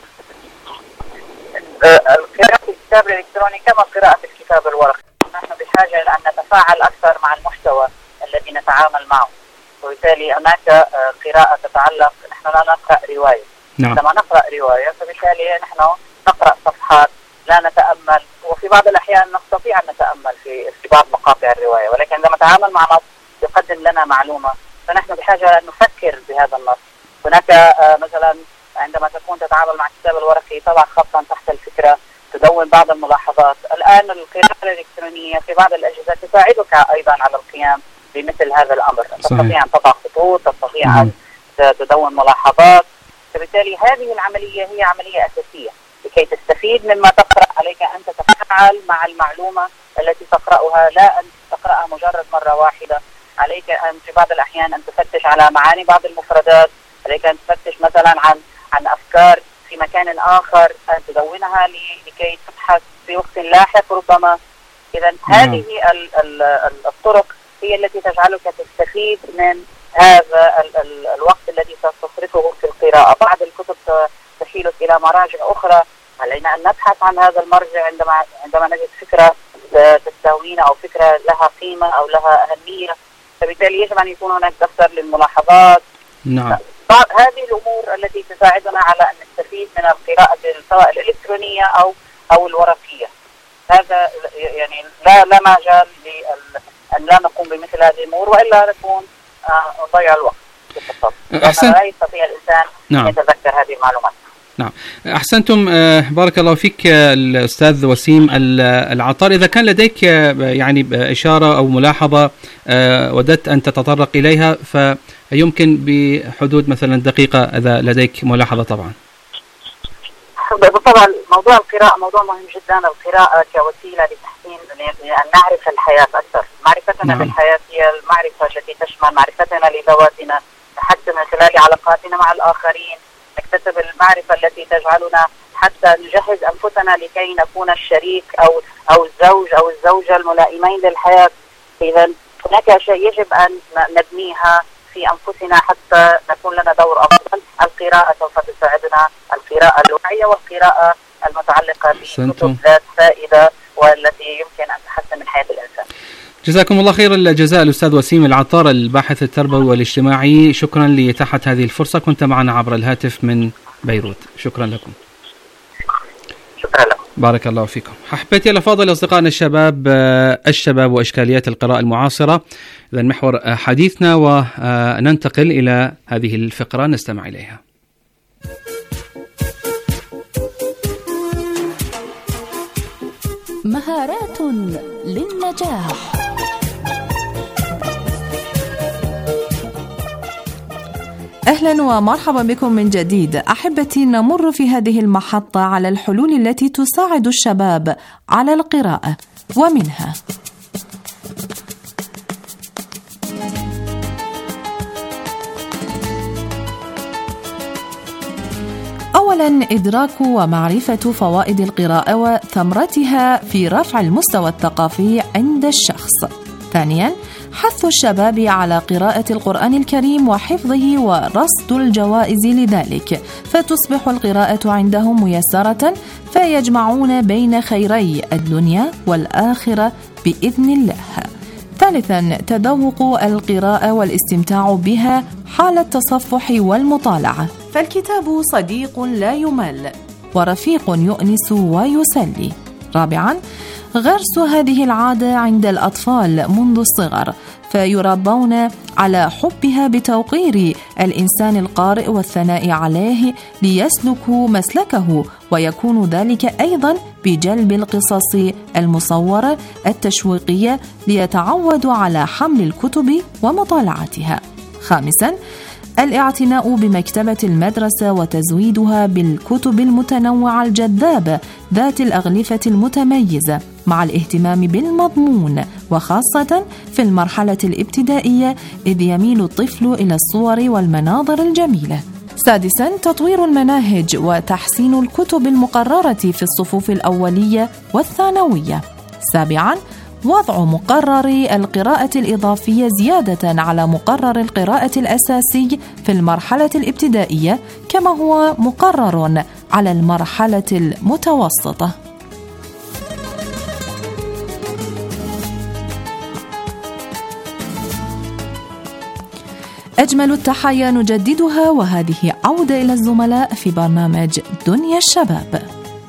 قراءة الكتاب الإلكتروني كما قراءة الكتاب الورقي، نحن بحاجة إلى أن نتفاعل أكثر مع المحتوى الذي نتعامل معه، وبالتالي هناك قراءة تتعلق، نحن لا نقرأ رواية. نعم. لما نقرأ رواية فبالتالي نحن نقرأ صفحات لا نتأمل، وفي بعض الأحيان نستطيع أن نتأمل في بعض مقاطع الرواية، ولكن عندما نتعامل مع نص يقدم لنا معلومة فنحن بحاجة أن نفكر بهذا النص. هناك مثلا عندما تكون تتعامل مع الكتاب الورقي تضع خطا تحت الفكرة، تدون بعض الملاحظات. الآن القراءة الإلكترونية في بعض الأجهزة تساعدك أيضا على القيام بمثل هذا الأمر، تستطيع أن تضع خطوط، تستطيع أن تدون ملاحظات. فبالتالي هذه العملية هي عملية أساسية لكي تستفيد مما تقرأ. عليك أن تتفاعل مع المعلومة التي تقرأها، لا أن تقرأها مجرد مرة واحدة. عليك أن في بعض الأحيان أن تفتش على معاني بعض المفردات، عليك أن تفتش مثلا عن أفكار في مكان آخر، أن تدونها لكي تبحث في وقت لاحق ربما. إذا هذه الطرق هي التي تجعلك تستفيد من هذا الوقت الذي ستصرفه في القراءة. بعض الكتب تحيلك إلى مراجع أخرى، علينا أن نبحث عن هذا المرجع عندما نجد فكرة تستهوينا أو فكرة لها قيمة أو لها أهمية، فبالتالي يجب أن يكون هناك دفتر للملاحظات. نعم. هذه الأمور التي تساعدنا على أن نستفيد من القراءة سواء الإلكترونية أو الورقية. هذا يعني لا مجال أن لا نقوم بمثل هذه الأمور، وإلا نكون نضيع الوقت. أحسن. لا يستطيع الإنسان أن يتذكر هذه المعلومات. نعم، أحسنتم. بارك الله فيك الأستاذ وسيم العطار. إذا كان لديك يعني إشارة أو ملاحظة وددت أن تتطرق إليها فيمكن بحدود مثلا دقيقة إذا لديك ملاحظة. طبعا بالطبع موضوع القراءة موضوع مهم جدا. القراءة كوسيلة لتحسين أن نعرف الحياة أكثر. معرفتنا بالحياة هي المعرفة التي تشمل معرفتنا لذواتنا، نحسن من خلال علاقاتنا مع الآخرين، نكتسب المعرفة التي تجعلنا حتى نجهز أنفسنا لكي نكون الشريك أو الزوج أو الزوجة الملائمين للحياة. إذا هناك أشياء يجب أن نبنيها في أنفسنا حتى نكون لنا دور أفضل. القراءة سوف تساعدنا، القراءة الوعية والقراءة المتعلقة بكتب ذات فائدة والتي يمكن أن تحسن من حياة الإنسان. جزاكم الله خير الجزاء الأستاذ وسيم العطار الباحث التربوي والاجتماعي، شكرا لإتاحة هذه الفرصة. كنت معنا عبر الهاتف من بيروت، شكرا لكم. شكرا لكم. بارك الله فيكم. أحبتي الأفاضل أصدقائنا الشباب وإشكاليات القراءة المعاصرة، إذا محور حديثنا، وننتقل إلى هذه الفقرة نستمع إليها. مهارات للنجاح. أهلا ومرحبا بكم من جديد. أحبتي، نمر في هذه المحطة على الحلول التي تساعد الشباب على القراءة، ومنها أولاً إدراك ومعرفة فوائد القراءة وثمرتها في رفع المستوى الثقافي عند الشخص. ثانياً حث الشباب على قراءة القرآن الكريم وحفظه ورصد الجوائز لذلك، فتصبح القراءة عندهم ميسرة، فيجمعون بين خيري الدنيا والآخرة بإذن الله. ثالثاً تذوق القراءة والاستمتاع بها حال التصفح والمطالعة، فالكتاب صديق لا يمل ورفيق يؤنس ويسلي. رابعاً غرس هذه العادة عند الأطفال منذ الصغر، فيربون على حبها بتوقير الإنسان القارئ والثناء عليه ليسلكوا مسلكه، ويكون ذلك أيضا بجلب القصص المصورة التشويقية ليتعودوا على حمل الكتب ومطالعتها. خامسا الاعتناء بمكتبة المدرسة وتزويدها بالكتب المتنوعة الجذابة ذات الأغلفة المتميزة، مع الاهتمام بالمضمون، وخاصة في المرحلة الابتدائية إذ يميل الطفل إلى الصور والمناظر الجميلة. سادسا تطوير المناهج وتحسين الكتب المقررة في الصفوف الأولية والثانوية. سابعا وضع مقرر القراءة الإضافية زيادة على مقرر القراءة الأساسي في المرحلة الابتدائية كما هو مقرر على المرحلة المتوسطة. أجمل التحايا نجددها، وهذه عودة إلى الزملاء في برنامج دنيا الشباب.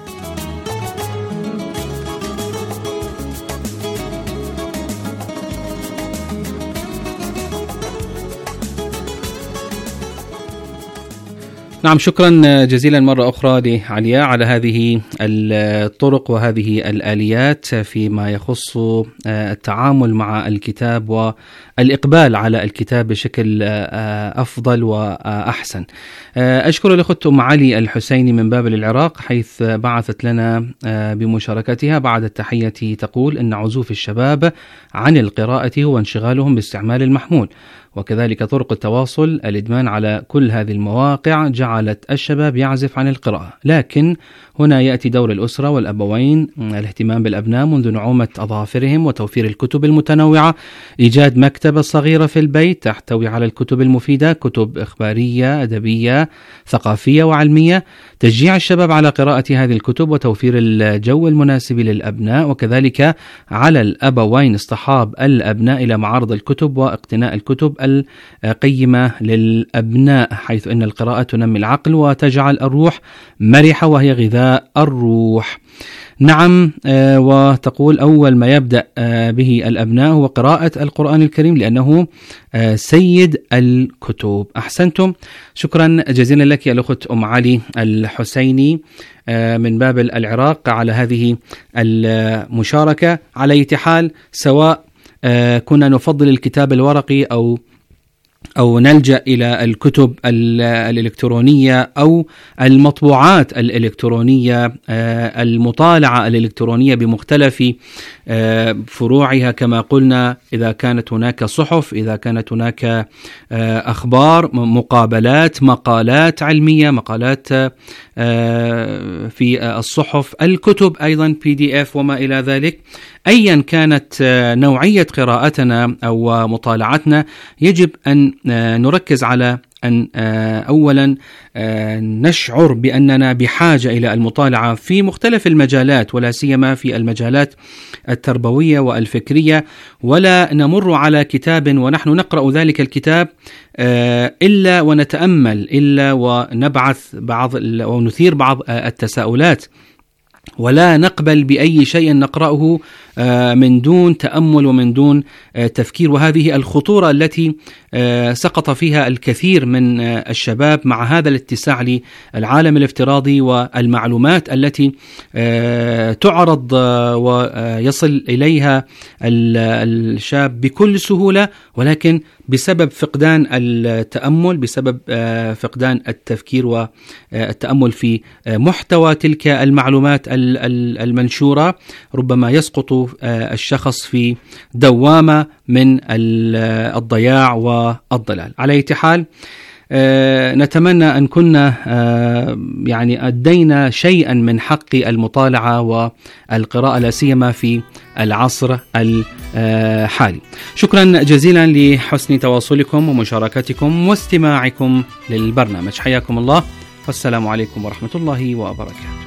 نعم، شكرا جزيلا مرة أخرى لعلياء على هذه الطرق وهذه الآليات فيما يخص التعامل مع الكتاب والإقبال على الكتاب بشكل أفضل وأحسن. أشكر الأخت أم علي الحسيني من بابل العراق حيث بعثت لنا بمشاركتها بعد التحية، تقول إن عزوف الشباب عن القراءة هو انشغالهم باستعمال المحمول، وكذلك طرق التواصل الإدمان على كل هذه المواقع جعلت الشباب يعزف عن القراءة، لكن هنا يأتي دور الأسرة والأبوين الاهتمام بالأبناء منذ نعومة أظافرهم وتوفير الكتب المتنوعة، إيجاد مكتبة صغيرة في البيت تحتوي على الكتب المفيدة، كتب إخبارية أدبية ثقافية وعلمية، تشجيع الشباب على قراءة هذه الكتب وتوفير الجو المناسب للأبناء، وكذلك على الأبوين اصطحاب الأبناء إلى معارض الكتب واقتناء الكتب القيمة للأبناء، حيث أن القراءة تنمي العقل وتجعل الروح مرحة وهي غذاء الروح. نعم، وتقول أول ما يبدأ به الأبناء هو قراءة القرآن الكريم لأنه سيد الكتب. أحسنتم، شكرا جزيلا لك يا الأخت أم علي الحسيني من بابل العراق على هذه المشاركة. على أي حال، سواء كنا نفضل الكتاب الورقي أو نلجأ إلى الكتب الإلكترونية أو المطبوعات الإلكترونية، المطالعة الإلكترونية بمختلف فروعها كما قلنا، إذا كانت هناك صحف، إذا كانت هناك أخبار، مقابلات، مقالات علمية، مقالات في الصحف، الكتب أيضا PDF وما إلى ذلك. أيا كانت نوعية قراءتنا أو مطالعتنا، يجب أن نركز على أن أولا نشعر بأننا بحاجة إلى المطالعة في مختلف المجالات، ولا سيما في المجالات التربوية والفكرية، ولا نمر على كتاب ونحن نقرأ ذلك الكتاب إلا ونتأمل، إلا ونبعث بعض أو نثير بعض التساؤلات، ولا نقبل بأي شيء نقرأه من دون تأمل ومن دون تفكير. وهذه الخطورة التي سقط فيها الكثير من الشباب مع هذا الاتساع للعالم الافتراضي والمعلومات التي تعرض ويصل إليها الشاب بكل سهولة، ولكن بسبب فقدان التأمل، بسبب فقدان التفكير والتأمل في محتوى تلك المعلومات المنشورة، ربما يسقط الشخص في دوامة من الضياع والضلال. على أي حال، نتمنى أن كنا يعني أدينا شيئا من حق المطالعة والقراءة، لا سيما في العصر الحالي. شكرا جزيلا لحسن تواصلكم ومشاركتكم واستماعكم للبرنامج. حياكم الله، والسلام عليكم ورحمة الله وبركاته.